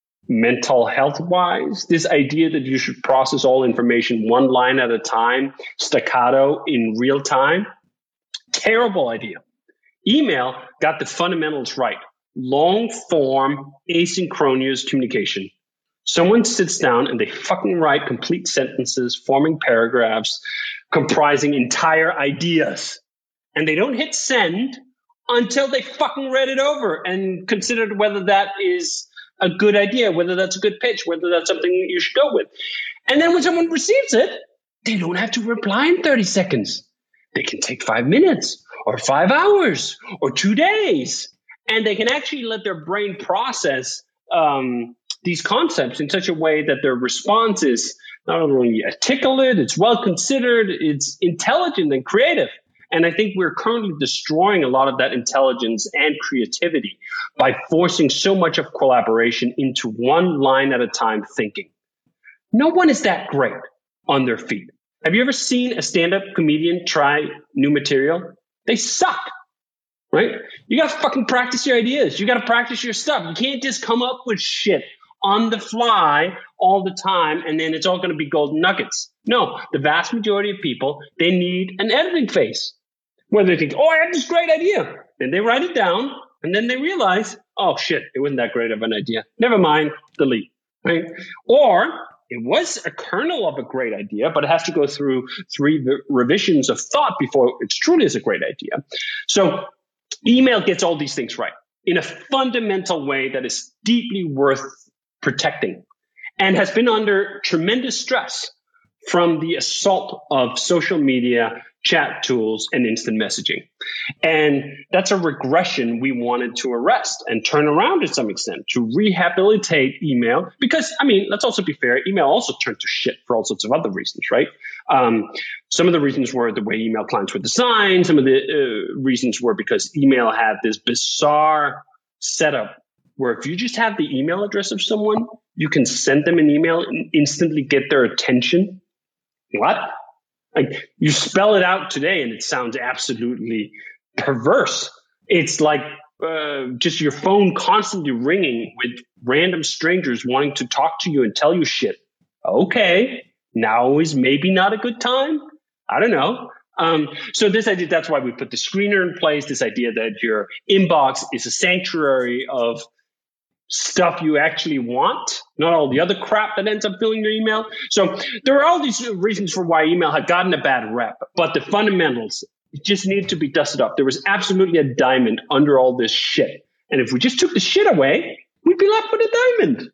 mental health-wise. This idea that you should process all information one line at a time, staccato in real time, terrible idea. Email got the fundamentals right. Long-form, asynchronous communication. Someone sits down and they fucking write complete sentences, forming paragraphs, comprising entire ideas. And they don't hit send until they fucking read it over and considered whether that is a good idea, whether that's a good pitch, whether that's something you should go with. And then when someone receives it, they don't have to reply in 30 seconds. They can take 5 minutes or 5 hours or 2 days. And they can actually let their brain process these concepts in such a way that their response is not only articulate, it's well considered, it's intelligent and creative. And I think we're currently destroying a lot of that intelligence and creativity by forcing so much of collaboration into one line at a time thinking. No one is that great on their feet. Have you ever seen a stand-up comedian try new material? They suck, right? You got to fucking practice your ideas. You got to practice your stuff. You can't just come up with shit on the fly all the time and then it's all going to be golden nuggets. No, the vast majority of people, they need an editing phase where they think, oh, I have this great idea. Then they write it down and then they realize, oh shit, it wasn't that great of an idea. Never mind, delete, right? Or It was a kernel of a great idea, but it has to go through 3 revisions of thought before it truly is a great idea. So email gets all these things right in a fundamental way that is deeply worth protecting and has been under tremendous stress from the assault of social media, chat tools, and instant messaging. And that's a regression we wanted to arrest and turn around to some extent, to rehabilitate email. Because, I mean, let's also be fair, email also turned to shit for all sorts of other reasons, right? Some of the reasons were the way email clients were designed. Some of the reasons were because email had this bizarre setup where if you just have the email address of someone, you can send them an email and instantly get their attention. What? Like, you spell it out today and it sounds absolutely perverse. It's like just your phone constantly ringing with random strangers wanting to talk to you and tell you shit. Okay, now is maybe not a good time. I don't know. So this idea, that's why we put the screener in place, this idea that your inbox is a sanctuary of stuff you actually want, not all the other crap that ends up filling your email. So there are all these reasons for why email had gotten a bad rep, but the fundamentals just need to be dusted up. There was absolutely a diamond under all this shit. And if we just took the shit away, we'd be left with a diamond.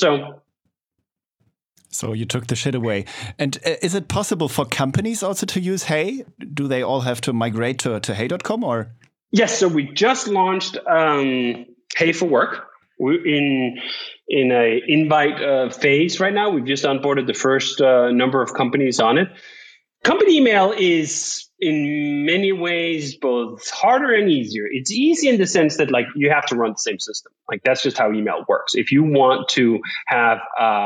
So you took the shit away. And is it possible for companies also to use Hey? Do they all have to migrate to hey.com or? Yes. So we just launched Hey for Work. We're in a invite phase right now. We've just onboarded the first number of companies on it. Company email is in many ways both harder and easier. It's easy in the sense that like you have to run the same system. Like that's just how email works. If you want to have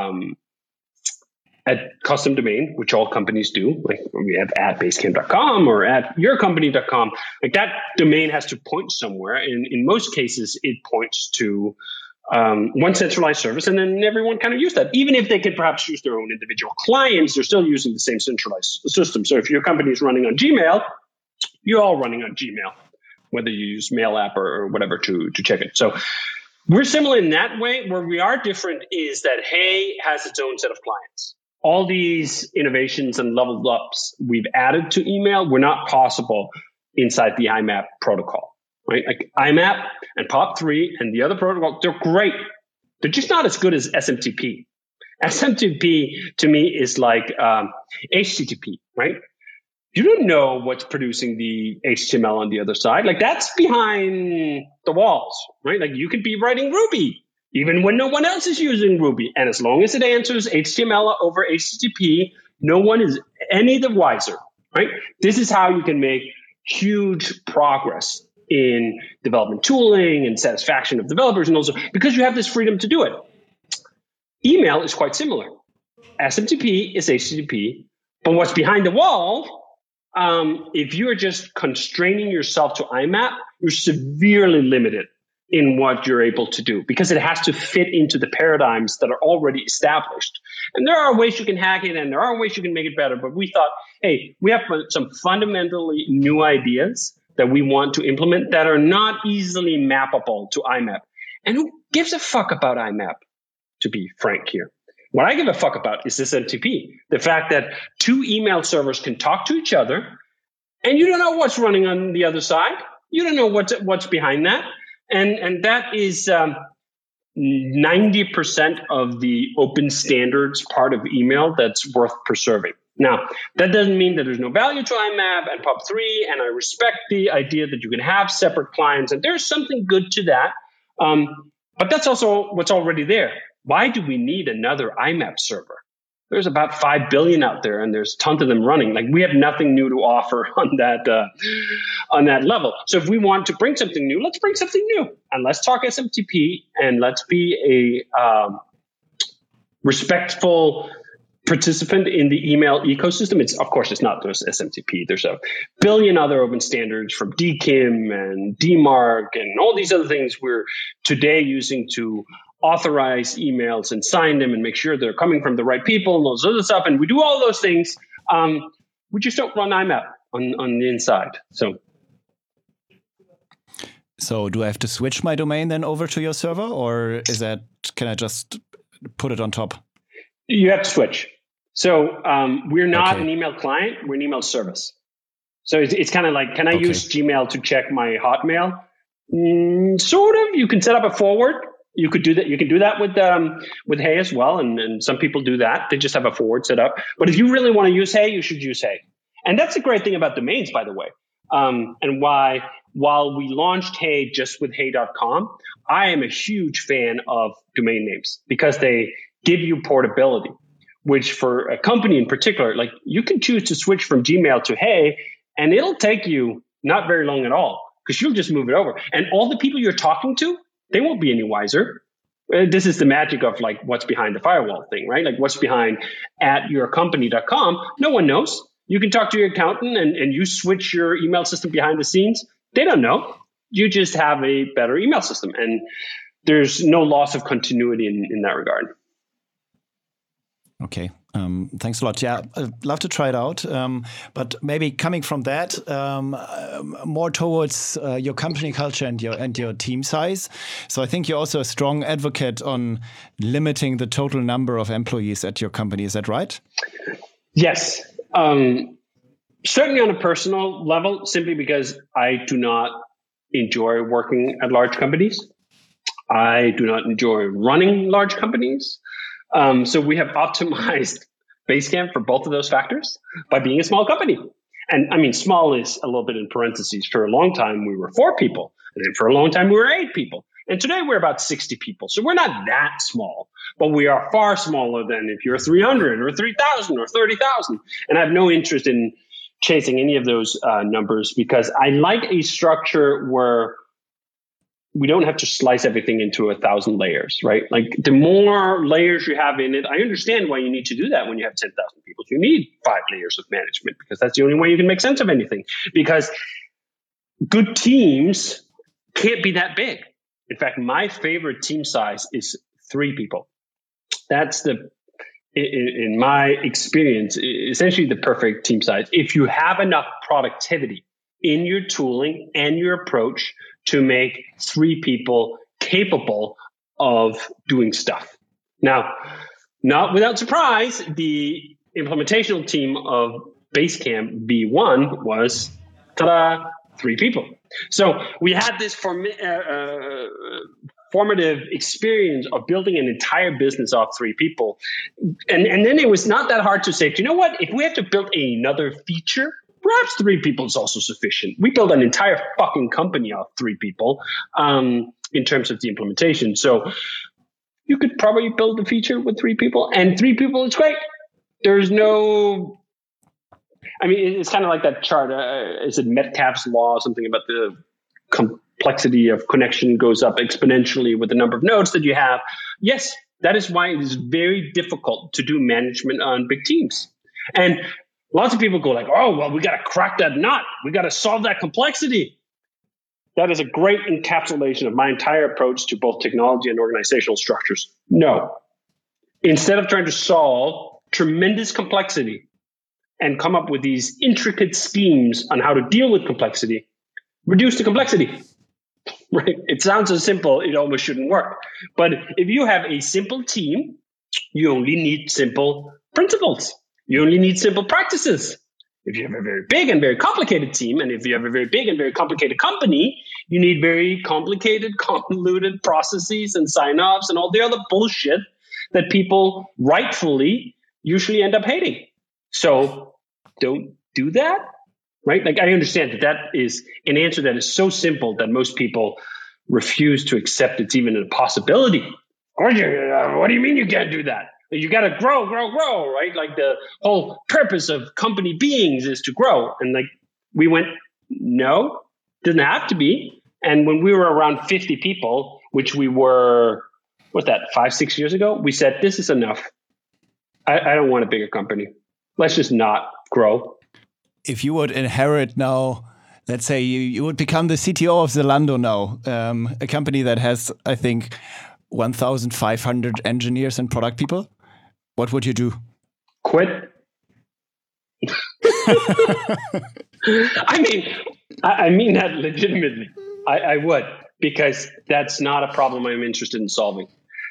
a custom domain, which all companies do, like we have at basecamp.com or at yourcompany.com, like that domain has to point somewhere. And in most cases, it points to one centralized service, and then everyone kind of use that. Even if they could perhaps use their own individual clients, they're still using the same centralized system. So if your company is running on Gmail, you're all running on Gmail, whether you use Mail app or whatever to check it. So we're similar in that way. Where we are different is that Hey has its own set of clients. All these innovations and leveled ups we've added to email were not possible inside the IMAP protocol. Right? Like IMAP and POP3 and the other protocol, they're great. They're just not as good as SMTP. SMTP to me is like HTTP, right? You don't know what's producing the HTML on the other side. Like that's behind the walls, right? Like you could be writing Ruby even when no one else is using Ruby. And as long as it answers HTML over HTTP, no one is any the wiser, right? This is how you can make huge progress in development tooling and satisfaction of developers, and also because you have this freedom to do it. Email is quite similar. SMTP is HTTP, but what's behind the wall, if you're just constraining yourself to IMAP, you're severely limited in what you're able to do because it has to fit into the paradigms that are already established. And there are ways you can hack it and there are ways you can make it better, but we thought, hey, we have some fundamentally new ideas that we want to implement that are not easily mappable to IMAP. And who gives a fuck about IMAP, to be frank here? What I give a fuck about is this SMTP. The fact that 2 email servers can talk to each other and you don't know what's running on the other side. You don't know what's behind that. And that is 90% of the open standards part of email that's worth preserving. Now, that doesn't mean that there's no value to IMAP and POP3, and I respect the idea that you can have separate clients, and there's something good to that. But that's also what's already there. Why do we need another IMAP server? There's about 5 billion out there, and there's tons of them running. Like we have nothing new to offer on that level. So if we want to bring something new, let's bring something new, and let's talk SMTP, and let's be a respectful participant in the email ecosystem. Of course, it's not just SMTP. There's a billion other open standards from DKIM and DMARC and all these other things we're today using to authorize emails and sign them and make sure they're coming from the right people and all this other stuff. And we do all those things. We just don't run IMAP on the inside. So do I have to switch my domain then over to your server, or can I just put it on top? You have to switch. So we're not an email client, we're an email service. So it's kind of like, can I use Gmail to check my Hotmail? Sort of. You can set up a forward. You could do that. You can do that with Hey as well. And some people do that. They just have a forward set up. But if you really want to use Hey, you should use Hey. And that's the great thing about domains, by the way. And why, while we launched Hey just with hey.com, I am a huge fan of domain names because they give you portability, which for a company in particular, like you can choose to switch from Gmail to Hey, and it'll take you not very long at all because you'll just move it over. And all the people you're talking to, they won't be any wiser. This is the magic of like what's behind the firewall thing, right? Like what's behind @yourcompany.com. No one knows. You can talk to your accountant and you switch your email system behind the scenes. They don't know. You just have a better email system. And there's no loss of continuity in that regard. Okay. Thanks a lot. Yeah, I'd love to try it out. But maybe coming from that, more towards your company culture and your team size. So I think you're also a strong advocate on limiting the total number of employees at your company. Is that right? Yes. Certainly on a personal level, simply because I do not enjoy working at large companies. I do not enjoy running large companies. So we have optimized Basecamp for both of those factors by being a small company. And I mean, small is a little bit in parentheses. For a long time, we were 4 people. And then for a long time, we were 8 people. And today we're about 60 people. So we're not that small, but we are far smaller than if you're 300 or 3,000 or 30,000. And I have no interest in chasing any of those numbers because I like a structure where we don't have to slice everything into 1,000 layers, right? Like the more layers you have in it, I understand why you need to do that when you have 10,000 people. You need 5 layers of management because that's the only way you can make sense of anything. Because good teams can't be that big. In fact, my favorite team size is 3 people. That's in my experience, essentially the perfect team size. If you have enough productivity in your tooling and your approach to make 3 people capable of doing stuff. Now, not without surprise, the implementational team of Basecamp V1 was, 3 people. So we had this formative experience of building an entire business off 3 people. And then it was not that hard to say, do you know what? If we have to build another feature, perhaps 3 people is also sufficient. We built an entire fucking company off 3 people in terms of the implementation. So you could probably build a feature with 3 people, and 3 people is great. There's no... I mean, it's kind of like that chart. Is it Metcalfe's law? Something about the complexity of connection goes up exponentially with the number of nodes that you have. Yes, that is why it is very difficult to do management on big teams. And lots of people go like, oh, well, we got to crack that nut. We got to solve that complexity. That is a great encapsulation of my entire approach to both technology and organizational structures. No. Instead of trying to solve tremendous complexity and come up with these intricate schemes on how to deal with complexity, reduce the complexity. Right? It sounds so simple, it almost shouldn't work. But if you have a simple team, you only need simple principles. You only need simple practices. If you have a very big and very complicated team, and if you have a very big and very complicated company, you need very complicated, convoluted processes and sign-offs and all the other bullshit that people rightfully usually end up hating. So don't do that, right? Like I understand that is an answer that is so simple that most people refuse to accept it's even a possibility. What do you mean you can't do that? You got to grow, right? Like the whole purpose of company beings is to grow. And like we went, no, doesn't have to be. And when we were around 50 people, which we were, 5-6 years ago, we said, this is enough. I don't want a bigger company. Let's just not grow. If you would inherit now, let's say you would become the CTO of Zalando now, a company that has, I think, 1,500 engineers and product people, what would you do? Quit. I mean that legitimately. I would, because that's not a problem I'm interested in solving.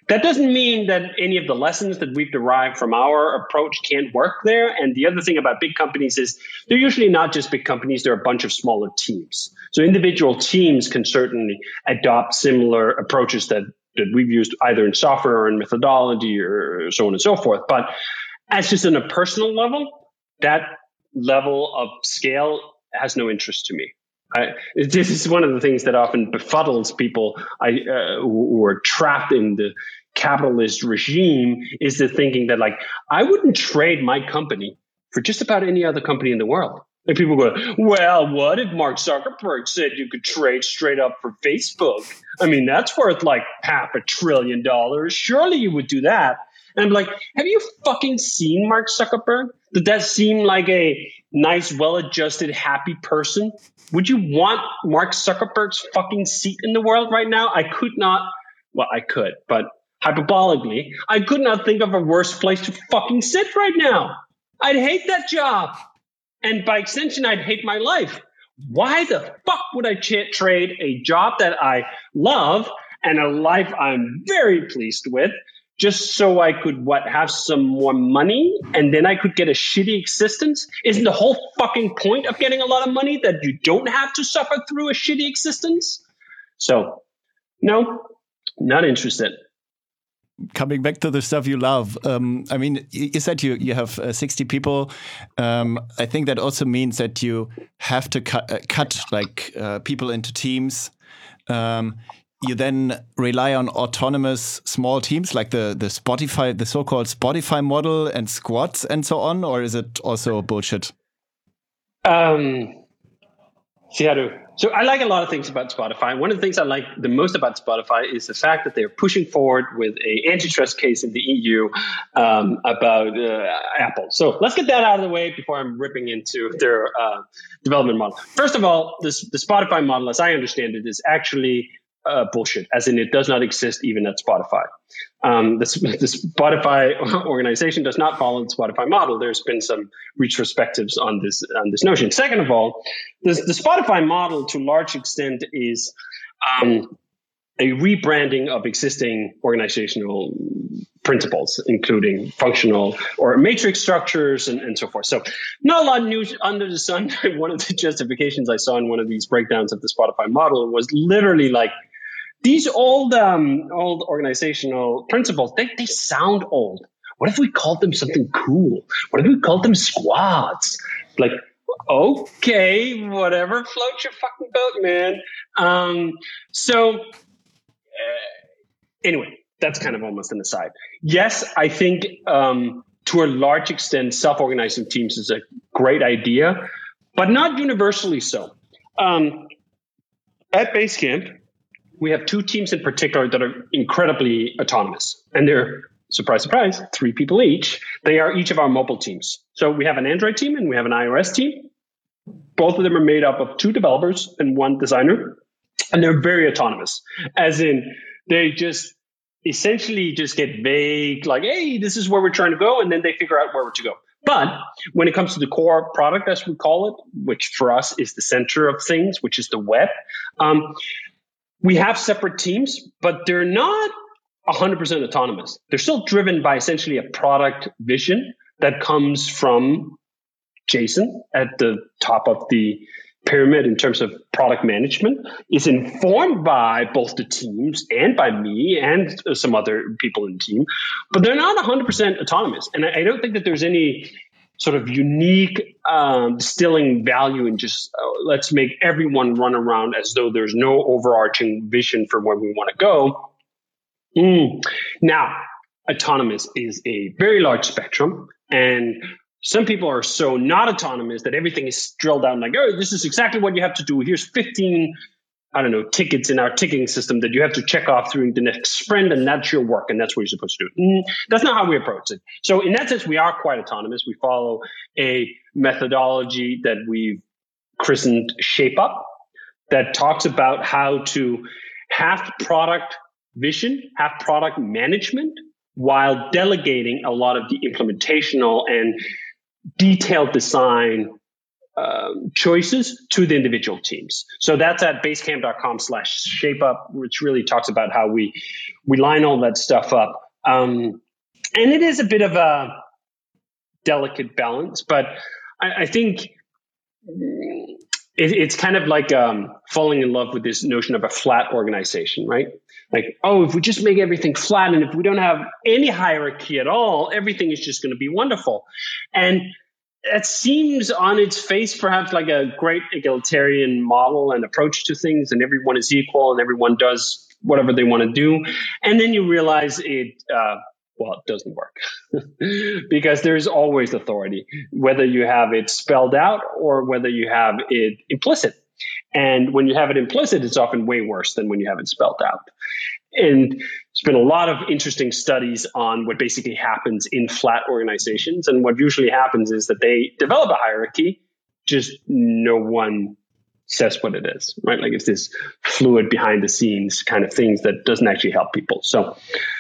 That doesn't mean that any of the lessons that we've derived from our approach can't work there. And the other thing about big companies is they're usually not just big companies, they're a bunch of smaller teams. So individual teams can certainly adopt similar approaches that we've used either in software or in methodology or so on and so forth. But as just on a personal level, that level of scale has no interest to me. This is one of the things that often befuddles people who are trapped in the capitalist regime, is the thinking that, like, I wouldn't trade my company for just about any other company in the world. And people go, well, what if Mark Zuckerberg said you could trade straight up for Facebook? I mean, that's worth like $500 billion. Surely you would do that. And I'm like, have you fucking seen Mark Zuckerberg? Does that seem like a nice, well-adjusted, happy person? Would you want Mark Zuckerberg's fucking seat in the world right now? I could not. Well, I could, but hyperbolically, I could not think of a worse place to fucking sit right now. I'd hate that job. And by extension, I'd hate my life. Why the fuck would I trade a job that I love and a life I'm very pleased with just so I could, have some more money and then I could get a shitty existence? Isn't the whole fucking point of getting a lot of money that you don't have to suffer through a shitty existence? So, no, not interested. Coming back to the stuff you love, I mean, you said you have 60 people. I think that also means that you have to cut people into teams. You then rely on autonomous small teams like the Spotify, the so-called Spotify model and squads and so on, or is it also bullshit? So I like a lot of things about Spotify. One of the things I like the most about Spotify is the fact that they're pushing forward with an antitrust case in the EU about Apple. So let's get that out of the way before I'm ripping into their development model. First of all, the Spotify model, as I understand it, is actually bullshit, as in it does not exist even at Spotify. The Spotify organization does not follow the Spotify model. There's been some retrospectives on this notion. Second of all, the Spotify model to a large extent is a rebranding of existing organizational principles, including functional or matrix structures and so forth. So not a lot of news under the sun. One of the justifications I saw in one of these breakdowns of the Spotify model was literally like, these old organizational principles, they sound old. What if we called them something cool? What if we called them squads? Like, okay, whatever, float your fucking boat, man. Anyway, that's kind of almost an aside. Yes, I think to a large extent, self-organizing teams is a great idea, but not universally so. At Basecamp, we have two teams in particular that are incredibly autonomous. And they're, surprise, surprise, 3 people each. They are each of our mobile teams. So we have an Android team and we have an iOS team. Both of them are made up of 2 developers and 1 designer. And they're very autonomous. As in, they just essentially just get vague, like, hey, this is where we're trying to go. And then they figure out where to go. But when it comes to the core product, as we call it, which for us is the center of things, which is the web, we have separate teams, but they're not 100% autonomous. They're still driven by essentially a product vision that comes from Jason at the top of the pyramid in terms of product management, is informed by both the teams and by me and some other people in the team, but they're not 100% autonomous. And I don't think that there's any sort of unique distilling value in just let's make everyone run around as though there's no overarching vision for where we want to go. Now, autonomous is a very large spectrum, and some people are so not autonomous that everything is drilled down like, oh, this is exactly what you have to do. Here's 15, tickets in our ticketing system that you have to check off through the next sprint, and that's your work, and that's what you're supposed to do. That's not how we approach it. So in that sense, we are quite autonomous. We follow a methodology that we've christened Shape Up that talks about how to have product vision, have product management, while delegating a lot of the implementational and detailed design choices to the individual teams. So that's at basecamp.com/shapeup, which really talks about how we line all that stuff up. And it is a bit of a delicate balance, but I think it's kind of like falling in love with this notion of a flat organization, right? Like, oh, if we just make everything flat and if we don't have any hierarchy at all, everything is just going to be wonderful. And it seems on its face perhaps like a great egalitarian model and approach to things, and everyone is equal and everyone does whatever they want to do. And then you realize it doesn't work because there's always authority, whether you have it spelled out or whether you have it implicit. And when you have it implicit, it's often way worse than when you have it spelled out. And there's been a lot of interesting studies on what basically happens in flat organizations. And what usually happens is that they develop a hierarchy, just no one says what it is, right? Like it's this fluid behind the scenes kind of things that doesn't actually help people. So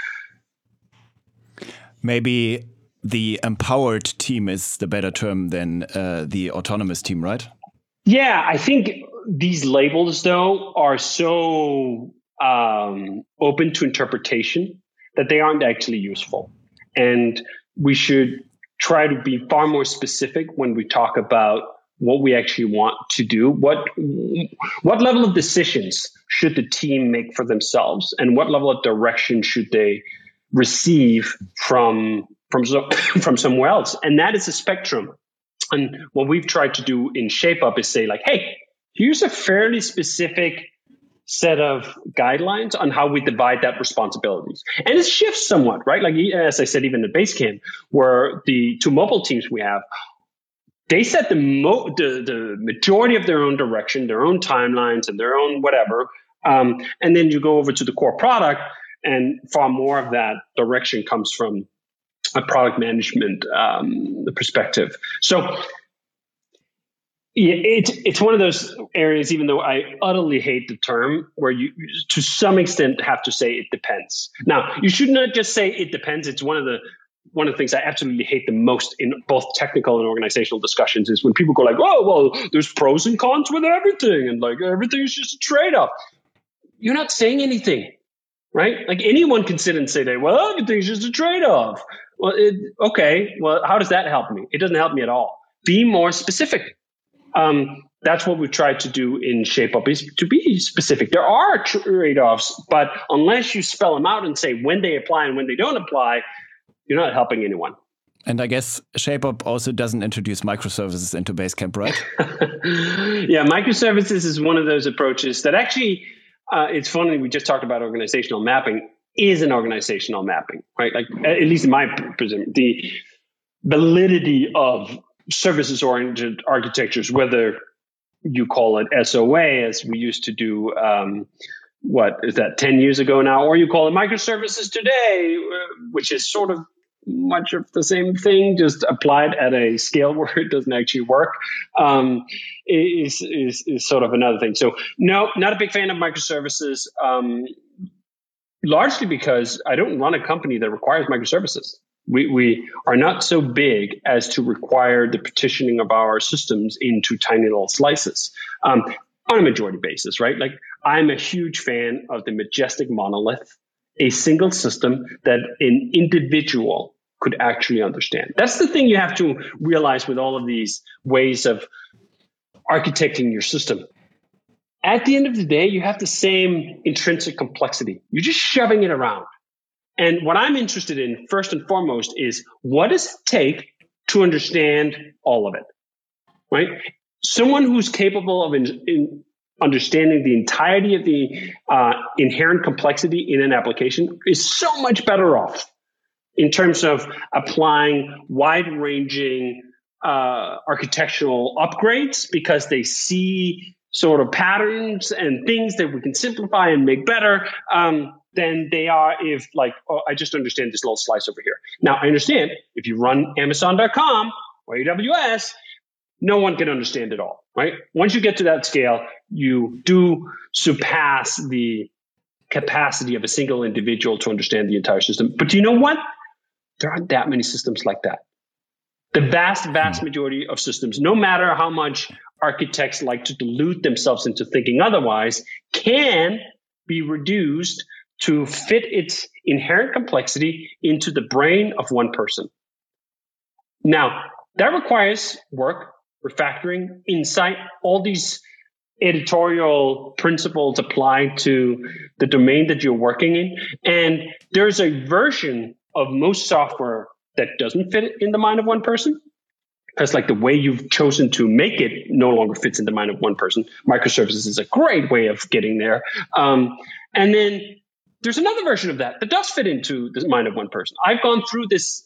maybe the empowered team is the better term than the autonomous team, right? Yeah, I think these labels, though, are so open to interpretation that they aren't actually useful. And we should try to be far more specific when we talk about what we actually want to do. What level of decisions should the team make for themselves, and what level of direction should they receive from somewhere else? And that is a spectrum. And what we've tried to do in ShapeUp is say, like, hey, here's a fairly specific set of guidelines on how we divide that responsibilities. And it shifts somewhat, right? Like, as I said, even at Basecamp, where the two mobile teams we have, they set the majority of their own direction, their own timelines, and their own whatever. And then you go over to the core product, and far more of that direction comes from a product management perspective. So yeah, it's one of those areas, even though I utterly hate the term, where you to some extent have to say it depends. Now, you should not just say it depends. It's one of the things I absolutely hate the most in both technical and organizational discussions is when people go like, oh, well, there's pros and cons with everything, and like everything is just a trade-off. You're not saying anything, right? Like anyone can sit and say that, well, everything's just a trade-off. Well, okay, well, how does that help me? It doesn't help me at all. Be more specific. That's what we've tried to do in ShapeUp, is to be specific. There are trade-offs, but unless you spell them out and say when they apply and when they don't apply, you're not helping anyone. And I guess ShapeUp also doesn't introduce microservices into Basecamp, right? Yeah, microservices is one of those approaches that actually, it's funny, we just talked about organizational mapping, is an organizational mapping, right? Like, at least in my presumption, the validity of services-oriented architectures, whether you call it SOA, as we used to do, 10 years ago now, or you call it microservices today, which is sort of much of the same thing, just applied at a scale where it doesn't actually work, is sort of another thing. So no, not a big fan of microservices, largely because I don't run a company that requires microservices. We are not so big as to require the partitioning of our systems into tiny little slices on a majority basis, right? Like, I'm a huge fan of the majestic monolith, a single system that an individual could actually understand. That's the thing you have to realize with all of these ways of architecting your system. At the end of the day, you have the same intrinsic complexity. You're just shoving it around. And what I'm interested in, first and foremost, is what does it take to understand all of it, right? Someone who's capable of understanding the entirety of the inherent complexity in an application is so much better off in terms of applying wide-ranging architectural upgrades, because they see sort of patterns and things that we can simplify and make better than they are if, like, oh, I just understand this little slice over here. Now, I understand if you run Amazon.com or AWS, no one can understand it all, right? Once you get to that scale, you do surpass the capacity of a single individual to understand the entire system. But you know what? There aren't that many systems like that. The vast majority of systems, no matter how much architects like to delude themselves into thinking otherwise, can be reduced to fit its inherent complexity into the brain of one person. Now, that requires work, refactoring, insight, all these editorial principles apply to the domain that you're working in. And there's a version of most software that doesn't fit in the mind of one person. Because like the way you've chosen to make it no longer fits in the mind of one person. Microservices is a great way of getting there. And then there's another version of that does fit into the mind of one person. I've gone through this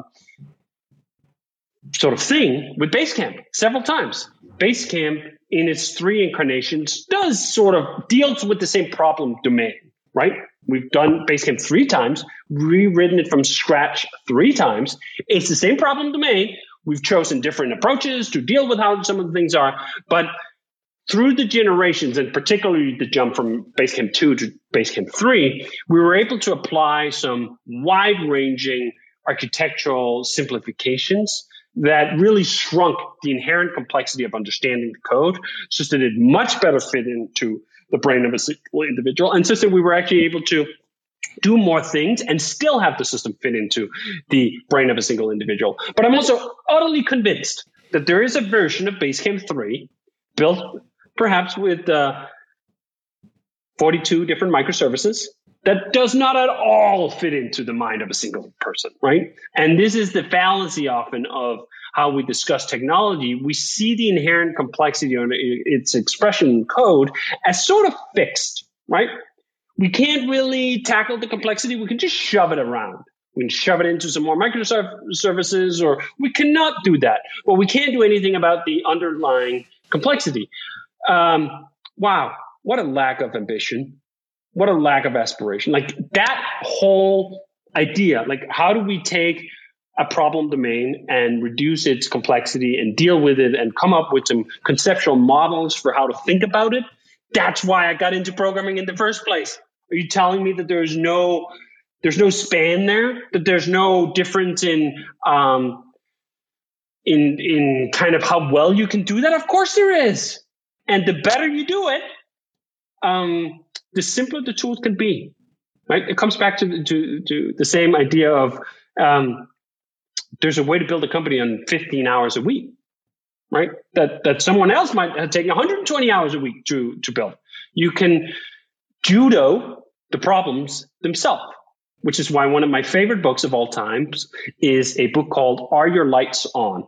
sort of thing with Basecamp several times. Basecamp in its 3 incarnations deals with the same problem domain, right? We've done Basecamp 3 times, rewritten it from scratch 3 times. It's the same problem domain. We've chosen different approaches to deal with how some of the things are, but through the generations, and particularly the jump from Basecamp 2 to Basecamp 3, we were able to apply some wide-ranging architectural simplifications that really shrunk the inherent complexity of understanding the code so that it much better fit into the brain of a single individual, and so that we were actually able to do more things and still have the system fit into the brain of a single individual. But I'm also utterly convinced that there is a version of Basecamp 3 built perhaps with 42 different microservices that does not at all fit into the mind of a single person, right? And this is the fallacy often of how we discuss technology. We see the inherent complexity on its expression in code as sort of fixed, right? We can't really tackle the complexity. We can just shove it around. We can shove it into some more microservices, or we cannot do that. But we can't do anything about the underlying complexity. Wow, what a lack of ambition. What a lack of aspiration. Like that whole idea, like how do we take a problem domain and reduce its complexity and deal with it and come up with some conceptual models for how to think about it? That's why I got into programming in the first place. Are you telling me that there's no span there? That there's no difference in kind of how well you can do that? Of course there is. And the better you do it, the simpler the tools can be, right? It comes back to the same idea of there's a way to build a company on 15 hours a week, right? That someone else might have taken 120 hours a week to build. You can judo the problems themselves, which is why one of my favorite books of all times is a book called Are Your Lights On?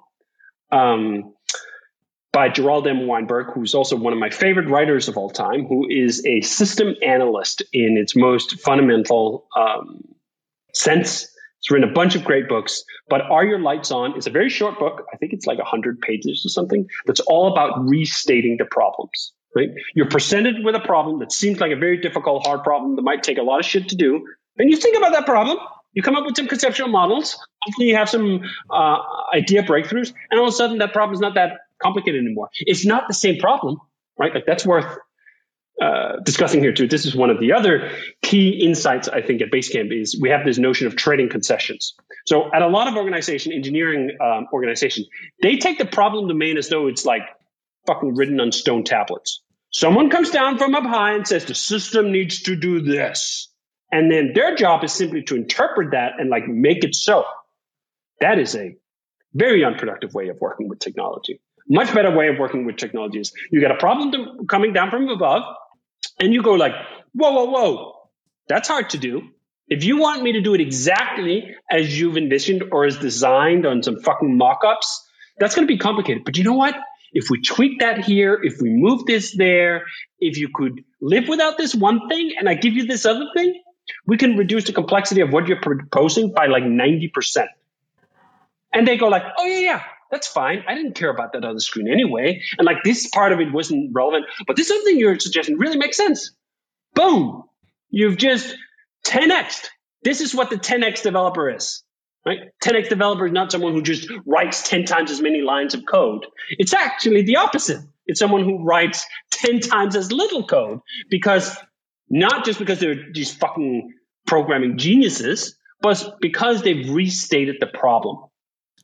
By Gerald M. Weinberg, who's also one of my favorite writers of all time, who is a system analyst in its most fundamental sense. He's written a bunch of great books, but Are Your Lights On is a very short book. I think it's like 100 pages or something. That's all about restating the problems, right? You're presented with a problem that seems like a very difficult, hard problem that might take a lot of shit to do. And you think about that problem. You come up with some conceptual models. Hopefully you have some idea breakthroughs. And all of a sudden that problem is not that complicated anymore. It's not the same problem, right? Like that's worth discussing here too. This is one of the other key insights I think at Basecamp is we have this notion of trading concessions. So at a lot of engineering organizations, they take the problem domain as though it's like fucking written on stone tablets. Someone comes down from up high and says the system needs to do this. And then their job is simply to interpret that and like make it so. That is a very unproductive way of working with technology. Much better way of working with technology is you got a problem coming down from above and you go like, whoa, that's hard to do. If you want me to do it exactly as you've envisioned or as designed on some fucking mock-ups, that's going to be complicated. But you know what? If we tweak that here, if we move this there, if you could live without this one thing and I give you this other thing, we can reduce the complexity of what you're proposing by like 90%. And they go like, oh yeah, that's fine. I didn't care about that other screen anyway. And like this part of it wasn't relevant, but this other thing you're suggesting really makes sense. Boom. You've just 10x'd. This is what the 10x developer is, right? 10x developer is not someone who just writes 10 times as many lines of code. It's actually the opposite. It's someone who writes 10 times as little code not just because they're these fucking programming geniuses, but because they've restated the problem.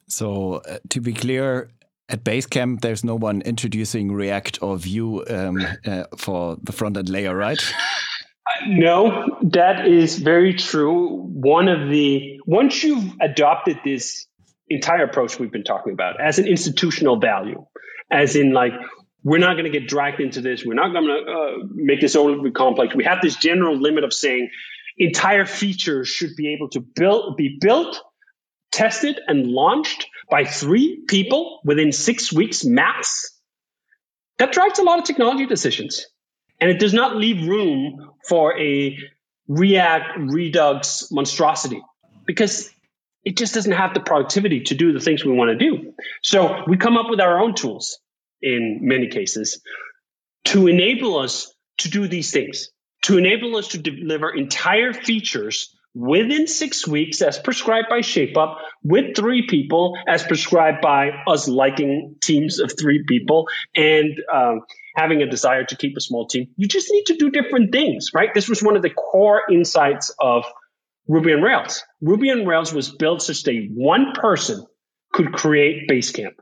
So to be clear, at Basecamp, there's no one introducing React or Vue for the front-end layer, right? No, that is very true. Once you've adopted this entire approach we've been talking about as an institutional value, as in like, we're not going to get dragged into this. We're not going to make this overly complex. We have this general limit of saying entire features should be able to be built, tested, and launched by 3 people within 6 weeks max. That drives a lot of technology decisions. And it does not leave room for a React Redux monstrosity because it just doesn't have the productivity to do the things we want to do. So we come up with our own tools in many cases to enable us to do these things, to enable us to deliver entire features within 6 weeks as prescribed by ShapeUp with 3 people as prescribed by us liking teams of 3 people and having a desire to keep a small team. You just need to do different things, right? This was one of the core insights of Ruby on Rails. Ruby on Rails was built such that one person could create Basecamp.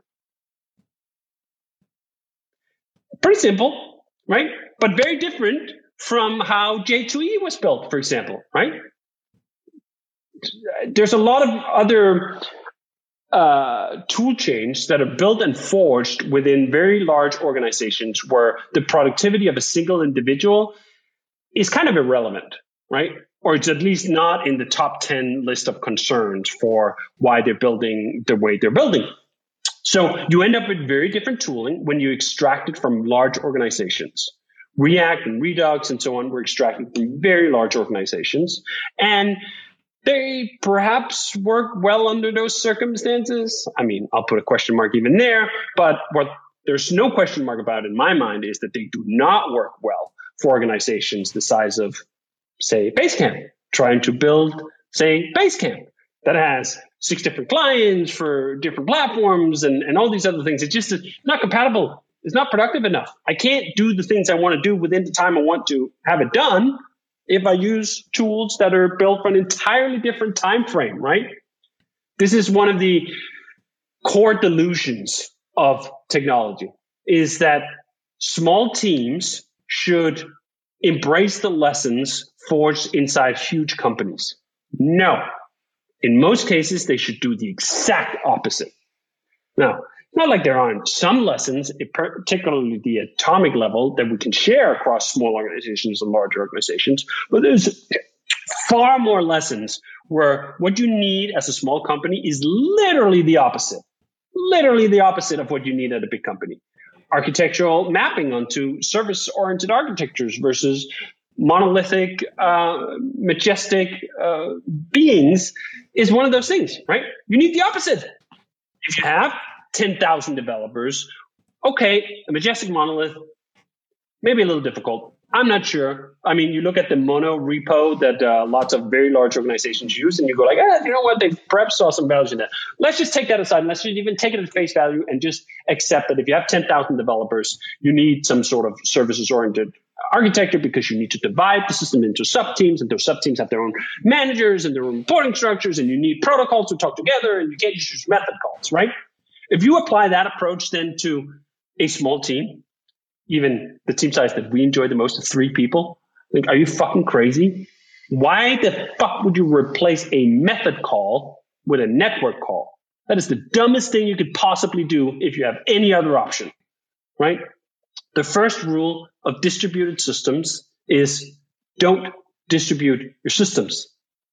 Pretty simple, right? But very different from how J2E was built, for example, right? There's a lot of other tool chains that are built and forged within very large organizations where the productivity of a single individual is kind of irrelevant, right? Or it's at least not in the top 10 list of concerns for why they're building the way they're building. So you end up with very different tooling when you extract it from large organizations. React and Redux and so on were extracted from very large organizations. And they perhaps work well under those circumstances. I mean, I'll put a question mark even there, but what there's no question mark about in my mind is that they do not work well for organizations the size of, say, Basecamp, trying to build, say, Basecamp that has 6 different clients for different platforms and all these other things. It just is not compatible. It's not productive enough. I can't do the things I want to do within the time I want to have it done if I use tools that are built for an entirely different time frame, right? This is one of the core delusions of technology, is that small teams should embrace the lessons forged inside huge companies. No. In most cases, they should do the exact opposite. Now, it's not like there aren't some lessons, particularly the atomic level, that we can share across small organizations and large organizations, but there's far more lessons where what you need as a small company is literally the opposite of what you need at a big company. Architectural mapping onto service-oriented architectures versus monolithic, majestic beings is one of those things, right? You need the opposite. If you have 10,000 developers, okay, a majestic monolith, maybe a little difficult. I'm not sure. I mean, you look at the Mono repo that lots of very large organizations use, and you go like, you know what? They perhaps saw some value in that. Let's just take that aside. Let's just even take it at face value and just accept that if you have 10,000 developers, you need some sort of services-oriented architecture because you need to divide the system into sub-teams, and those sub-teams have their own managers and their own reporting structures, and you need protocols to talk together, and you can't just use method calls, right? If you apply that approach then to a small team, even the team size that we enjoy the most of 3 people, like, are you fucking crazy? Why the fuck would you replace a method call with a network call? That is the dumbest thing you could possibly do if you have any other option, right? The first rule of distributed systems is don't distribute your systems,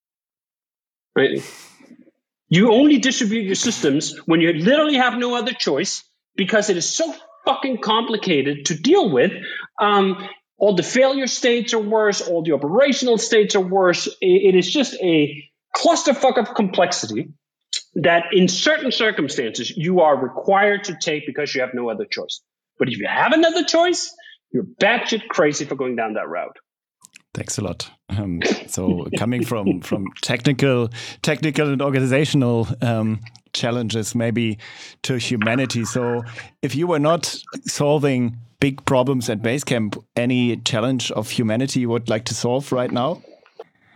right? You only distribute your systems when you literally have no other choice because it is so fucking complicated to deal with. All the failure states are worse. All the operational states are worse. It is just a clusterfuck of complexity that in certain circumstances you are required to take because you have no other choice. But if you have another choice, you're batshit crazy for going down that route. Thanks a lot. So coming from technical and organizational challenges maybe to humanity. So if you were not solving big problems at Basecamp, any challenge of humanity you would like to solve right now?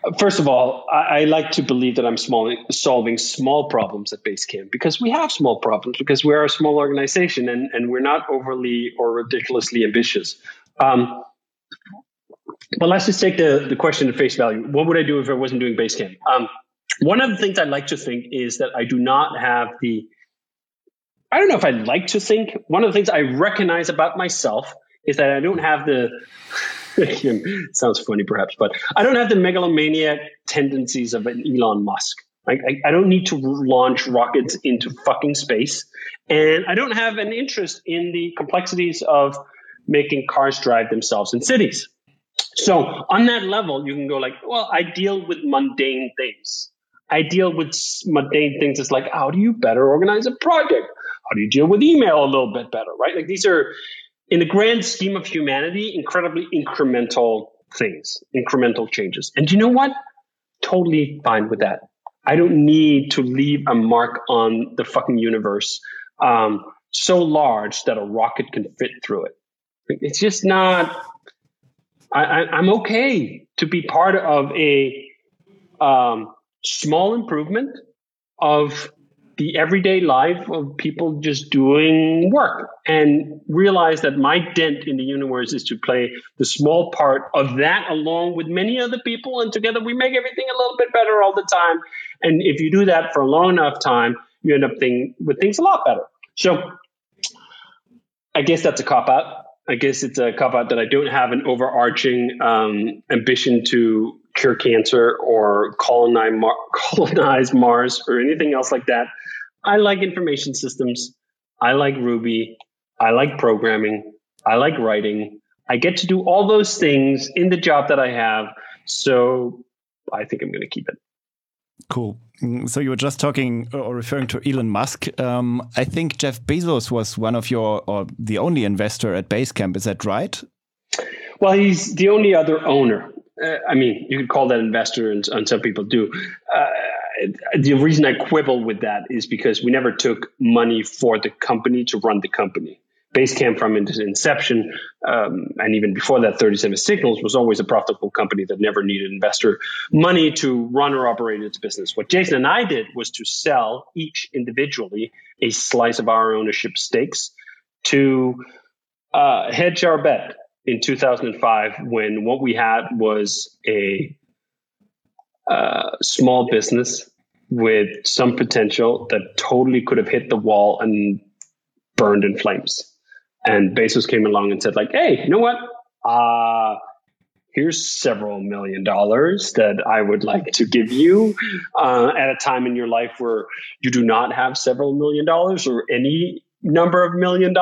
First of all, I like to believe that I'm solving small problems at Basecamp, because we have small problems, because we're a small organization and we're not overly or ridiculously ambitious. But let's just take the question at face value. What would I do if I wasn't doing Basecamp? One of the things I like to think is that I do not have I don't know if I like to think. One of the things I recognize about myself is that I don't have it sounds funny perhaps, but I don't have the megalomaniac tendencies of an Elon Musk. I don't need to launch rockets into fucking space. And I don't have an interest in the complexities of making cars drive themselves in cities. So on that level, you can go like, well, I deal with mundane things. I deal with mundane things as like, how do you better organize a project? How do you deal with email a little bit better, right? Like these are, in the grand scheme of humanity, incredibly incremental things, incremental changes. And you know what? Totally fine with that. I don't need to leave a mark on the fucking universe so large that a rocket can fit through it. It's just not, I'm okay to be part of a small improvement of the everyday life of people just doing work, and realize that my dent in the universe is to play the small part of that along with many other people. And together we make everything a little bit better all the time. And if you do that for a long enough time, you end up with things a lot better. So I guess that's a cop-out. I guess it's a cop-out that I don't have an overarching ambition to cure cancer or colonize Mars or anything else like that. I like information systems. I like Ruby. I like programming. I like writing. I get to do all those things in the job that I have. So I think I'm going to keep it. Cool. So you were just talking or referring to Elon Musk. I think Jeff Bezos was one of or the only investor at Basecamp. Is that right? Well, he's the only other owner. I mean, you could call that investor, and some people do. The reason I quibble with that is because we never took money for the company to run the company. Basecamp from its inception, and even before that, 37 Signals was always a profitable company that never needed investor money to run or operate its business. What Jason and I did was to sell each individually a slice of our ownership stakes to hedge our bet in 2005, when what we had was a small business with some potential that totally could have hit the wall and burned in flames. And Bezos came along and said, like, hey, you know what? Here's several $1 million that I would like to give you at a time in your life where you do not have several $1 million or any number of $1 million.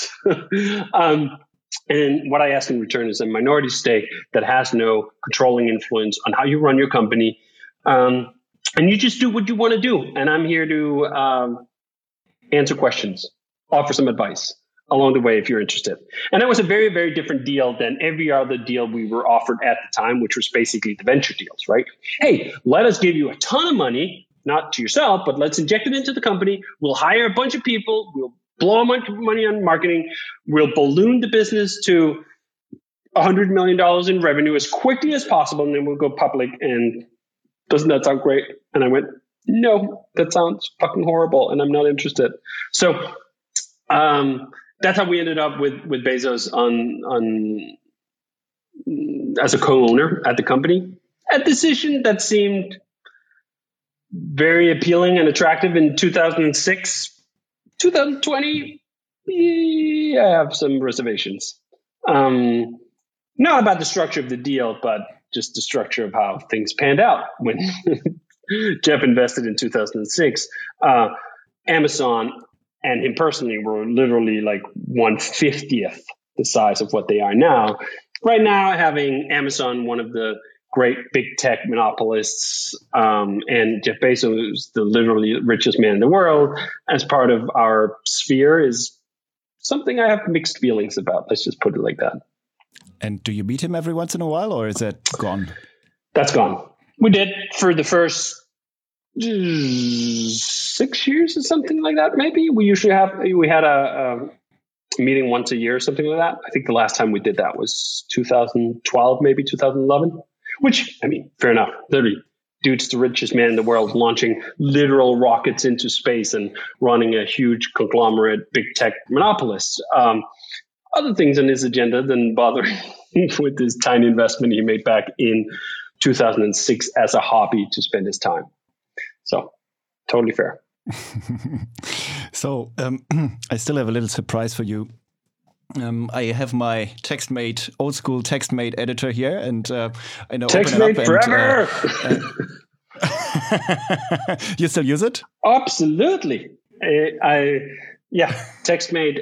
And what I ask in return is a minority stake that has no controlling influence on how you run your company. And you just do what you want to do. And I'm here to answer questions, offer some advice along the way if you're interested. And that was a very, very different deal than every other deal we were offered at the time, which was basically the venture deals, right? Hey, let us give you a ton of money, not to yourself, but let's inject it into the company. We'll hire a bunch of people. We'll blow a bunch of money on marketing. We'll balloon the business to $100 million in revenue as quickly as possible, and then we'll go public. And doesn't that sound great? And I went, no, that sounds fucking horrible, and I'm not interested. So that's how we ended up with Bezos on as a co-owner at the company. A decision that seemed very appealing and attractive in 2006. 2020, I have some reservations. Not about the structure of the deal, but just the structure of how things panned out. When Jeff invested in 2006, Amazon and him personally were literally like 1/50th the size of what they are now. Right now, having Amazon, one of the great big tech monopolists, and Jeff Bezos, the literally richest man in the world, as part of our sphere is something I have mixed feelings about. Let's just put it like that. And do you meet him every once in a while, or is that gone? That's gone. We did for the first 6 years or something like that, maybe. We had a meeting once a year or something like that. I think the last time we did that was 2012, maybe 2011. which, I mean, fair enough. Literally, dude's the richest man in the world, launching literal rockets into space and running a huge conglomerate, big tech monopolist. Other things on his agenda than bothering with this tiny investment he made back in 2006 as a hobby to spend his time. So, totally fair. So, I still have a little surprise for you. I have my TextMate, old school TextMate editor here, and I know TextMate forever. You still use it? Absolutely. TextMate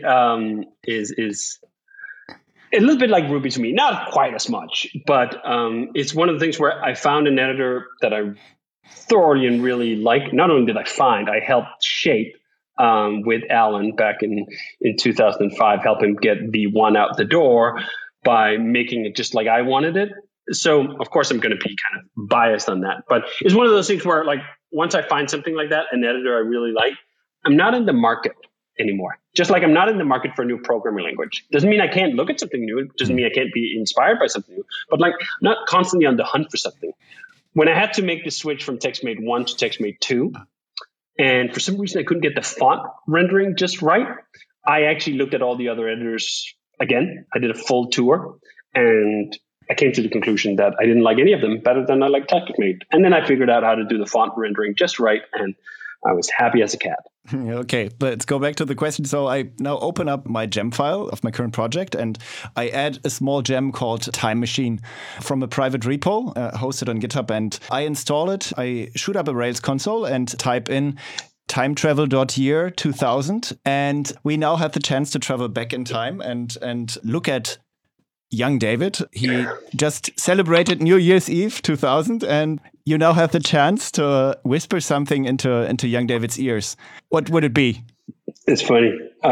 is a little bit like Ruby to me, not quite as much, but it's one of the things where I found an editor that I thoroughly and really like. Not only did I find, I helped shape with Alan back in 2005, help him get V1 out the door by making it just like I wanted it. So, of course, I'm going to be kind of biased on that. But it's one of those things where, like, once I find something like that, an editor I really like, I'm not in the market anymore. Just like I'm not in the market for a new programming language. Doesn't mean I can't look at something new. It doesn't mean I can't be inspired by something new. But, like, not constantly on the hunt for something. When I had to make the switch from TextMate 1 to TextMate 2, and for some reason I couldn't get the font rendering just right, I actually looked at all the other editors again. I did a full tour, and I came to the conclusion that I didn't like any of them better than I liked TextMate. And then I figured out how to do the font rendering just right, and I was happy as a cat. Okay, let's go back to the question. So I now open up my gem file of my current project, and I add a small gem called Time Machine from a private repo hosted on GitHub, and I install it. I shoot up a Rails console and type in timetravel.year 2000, and we now have the chance to travel back in time and look at young David. He just celebrated New Year's Eve 2000, and you now have the chance to whisper something into young David's ears. What would it be? It's funny.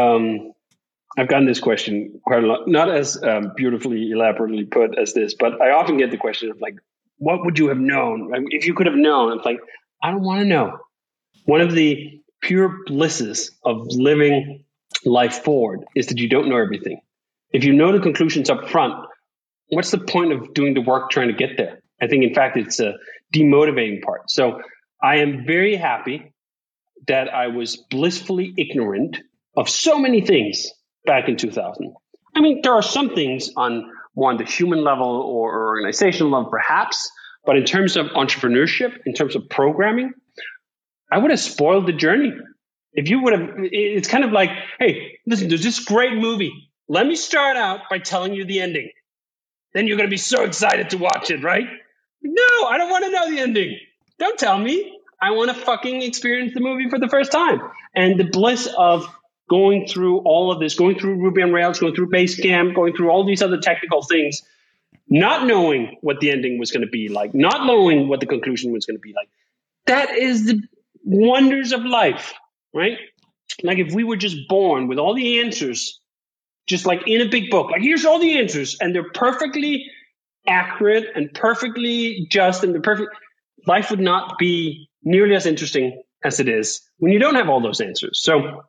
I've gotten this question quite a lot, not as beautifully, elaborately put as this, but I often get the question of, like, what would you have known? I mean, if you could have known, it's like, I don't want to know. One of the pure blisses of living life forward is that you don't know everything. If you know the conclusions up front, what's the point of doing the work trying to get there? I think, in fact, it's a demotivating part. So I am very happy that I was blissfully ignorant of so many things back in 2000. I mean, there are some things on more on the human level or organizational level, perhaps, but in terms of entrepreneurship, in terms of programming, I would have spoiled the journey. If you would have, it's kind of like, hey, listen, there's this great movie. Let me start out by telling you the ending. Then you're going to be so excited to watch it, right? No, I don't want to know the ending. Don't tell me. I want to fucking experience the movie for the first time. And the bliss of going through all of this, going through Ruby on Rails, going through Basecamp, going through all these other technical things, not knowing what the ending was going to be like, not knowing what the conclusion was going to be like. That is the wonders of life, right? Like, if we were just born with all the answers, just like in a big book, like, here's all the answers, and they're perfectly accurate and perfectly just, and the perfect, life would not be nearly as interesting as it is when you don't have all those answers. So,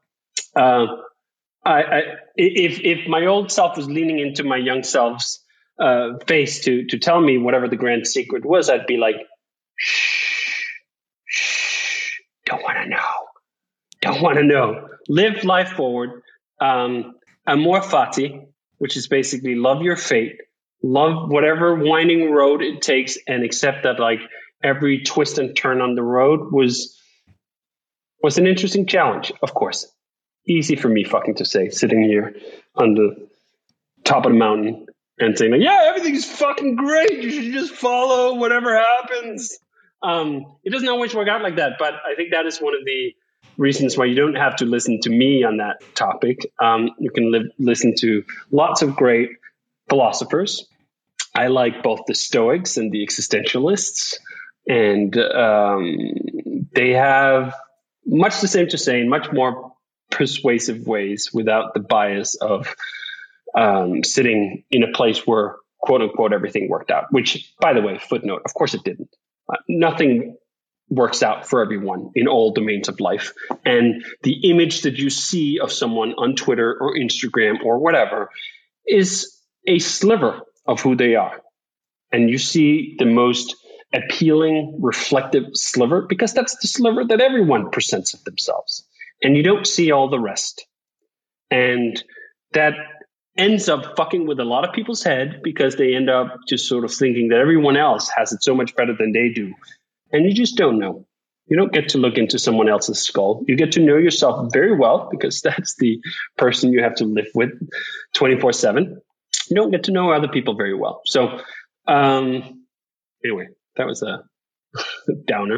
if my old self was leaning into my young self's face to tell me whatever the grand secret was, I'd be like, shh, don't want to know. Live life forward. Amor fati, which is basically love your fate, love whatever winding road it takes, and accept that, like, every twist and turn on the road was an interesting challenge, of course. Easy for me fucking to say, sitting here on the top of the mountain and saying, like, yeah, everything's fucking great. You should just follow whatever happens. It doesn't always work out like that, but I think that is one of the reasons why you don't have to listen to me on that topic. You can listen to lots of great philosophers. I like both the Stoics and the existentialists, and they have much the same to say in much more persuasive ways without the bias of sitting in a place where, quote unquote, everything worked out, which, by the way, footnote, of course it didn't. Nothing works out for everyone in all domains of life. And the image that you see of someone on Twitter or Instagram or whatever is a sliver of who they are. and you see the most appealing, reflective sliver, because that's the sliver that everyone presents of themselves. And you don't see all the rest. And that ends up fucking with a lot of people's head, because they end up just sort of thinking that everyone else has it so much better than they do. And you just don't know. You don't get to look into someone else's skull. You get to know yourself very well, because that's the person you have to live with 24/7. You don't get to know other people very well. So anyway, that was a downer.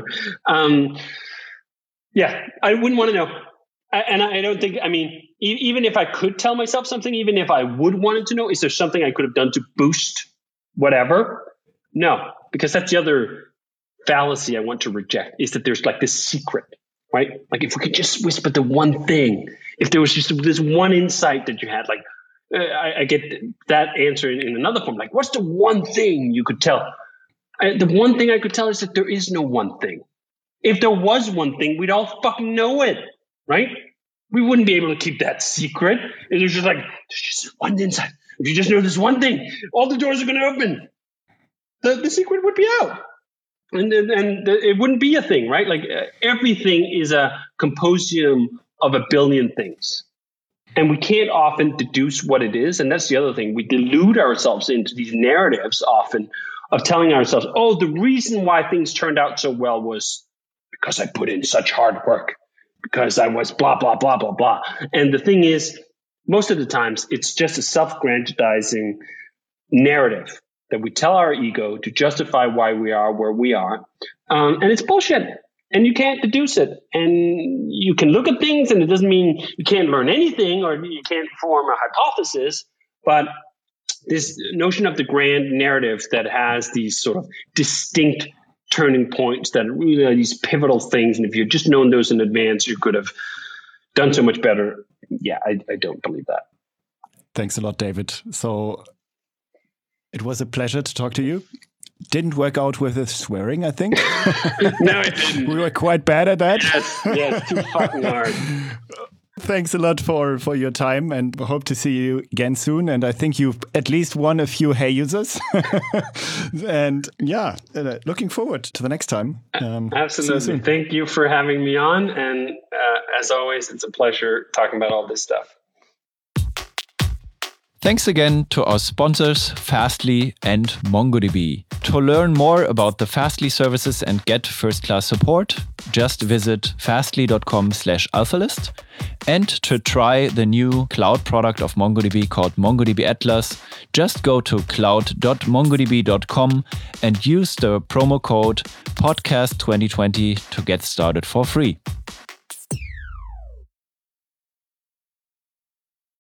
Yeah, I wouldn't want to know. And I don't think, I mean, even if I could tell myself something, even if I would want to know, is there something I could have done to boost whatever? No, because that's the other fallacy I want to reject, is that there's like this secret, right? Like if we could just whisper the one thing, if there was just this one insight that you had, like I get that answer in another form. Like, what's the one thing you could tell? The one thing I could tell is that there is no one thing. If there was one thing, we'd all fucking know it, right? We wouldn't be able to keep that secret. It was just like, there's just one insight. If you just know this one thing, all the doors are going to open. The secret would be out. And it wouldn't be a thing, right? Like everything is a composium of a billion things. And we can't often deduce what it is. And that's the other thing. We delude ourselves into these narratives often of telling ourselves, oh, the reason why things turned out so well was because I put in such hard work, because I was blah, blah, blah, blah, blah. And the thing is, most of the times, it's just a self-grandizing narrative that we tell our ego to justify why we are where we are. And it's bullshit. And you can't deduce it. And you can look at things, and it doesn't mean you can't learn anything or you can't form a hypothesis. But this notion of the grand narrative that has these sort of distinct turning points that really are these pivotal things, and if you'd just known those in advance, you could have done so much better. Yeah, I don't believe that. Thanks a lot, David. So it was a pleasure to talk to you. Didn't work out with the swearing, I think. No, it didn't. We were quite bad at that. Yes, too fucking hard. Thanks a lot for your time, and hope to see you again soon. And I think you've at least won a few Hey users. And yeah, looking forward to the next time. Absolutely. Thank you for having me on. And as always, it's a pleasure talking about all this stuff. Thanks again to our sponsors, Fastly and MongoDB. To learn more about the Fastly services and get first-class support, just visit fastly.com/alphalist. And to try the new cloud product of MongoDB called MongoDB Atlas, just go to cloud.mongodb.com and use the promo code podcast2020 to get started for free.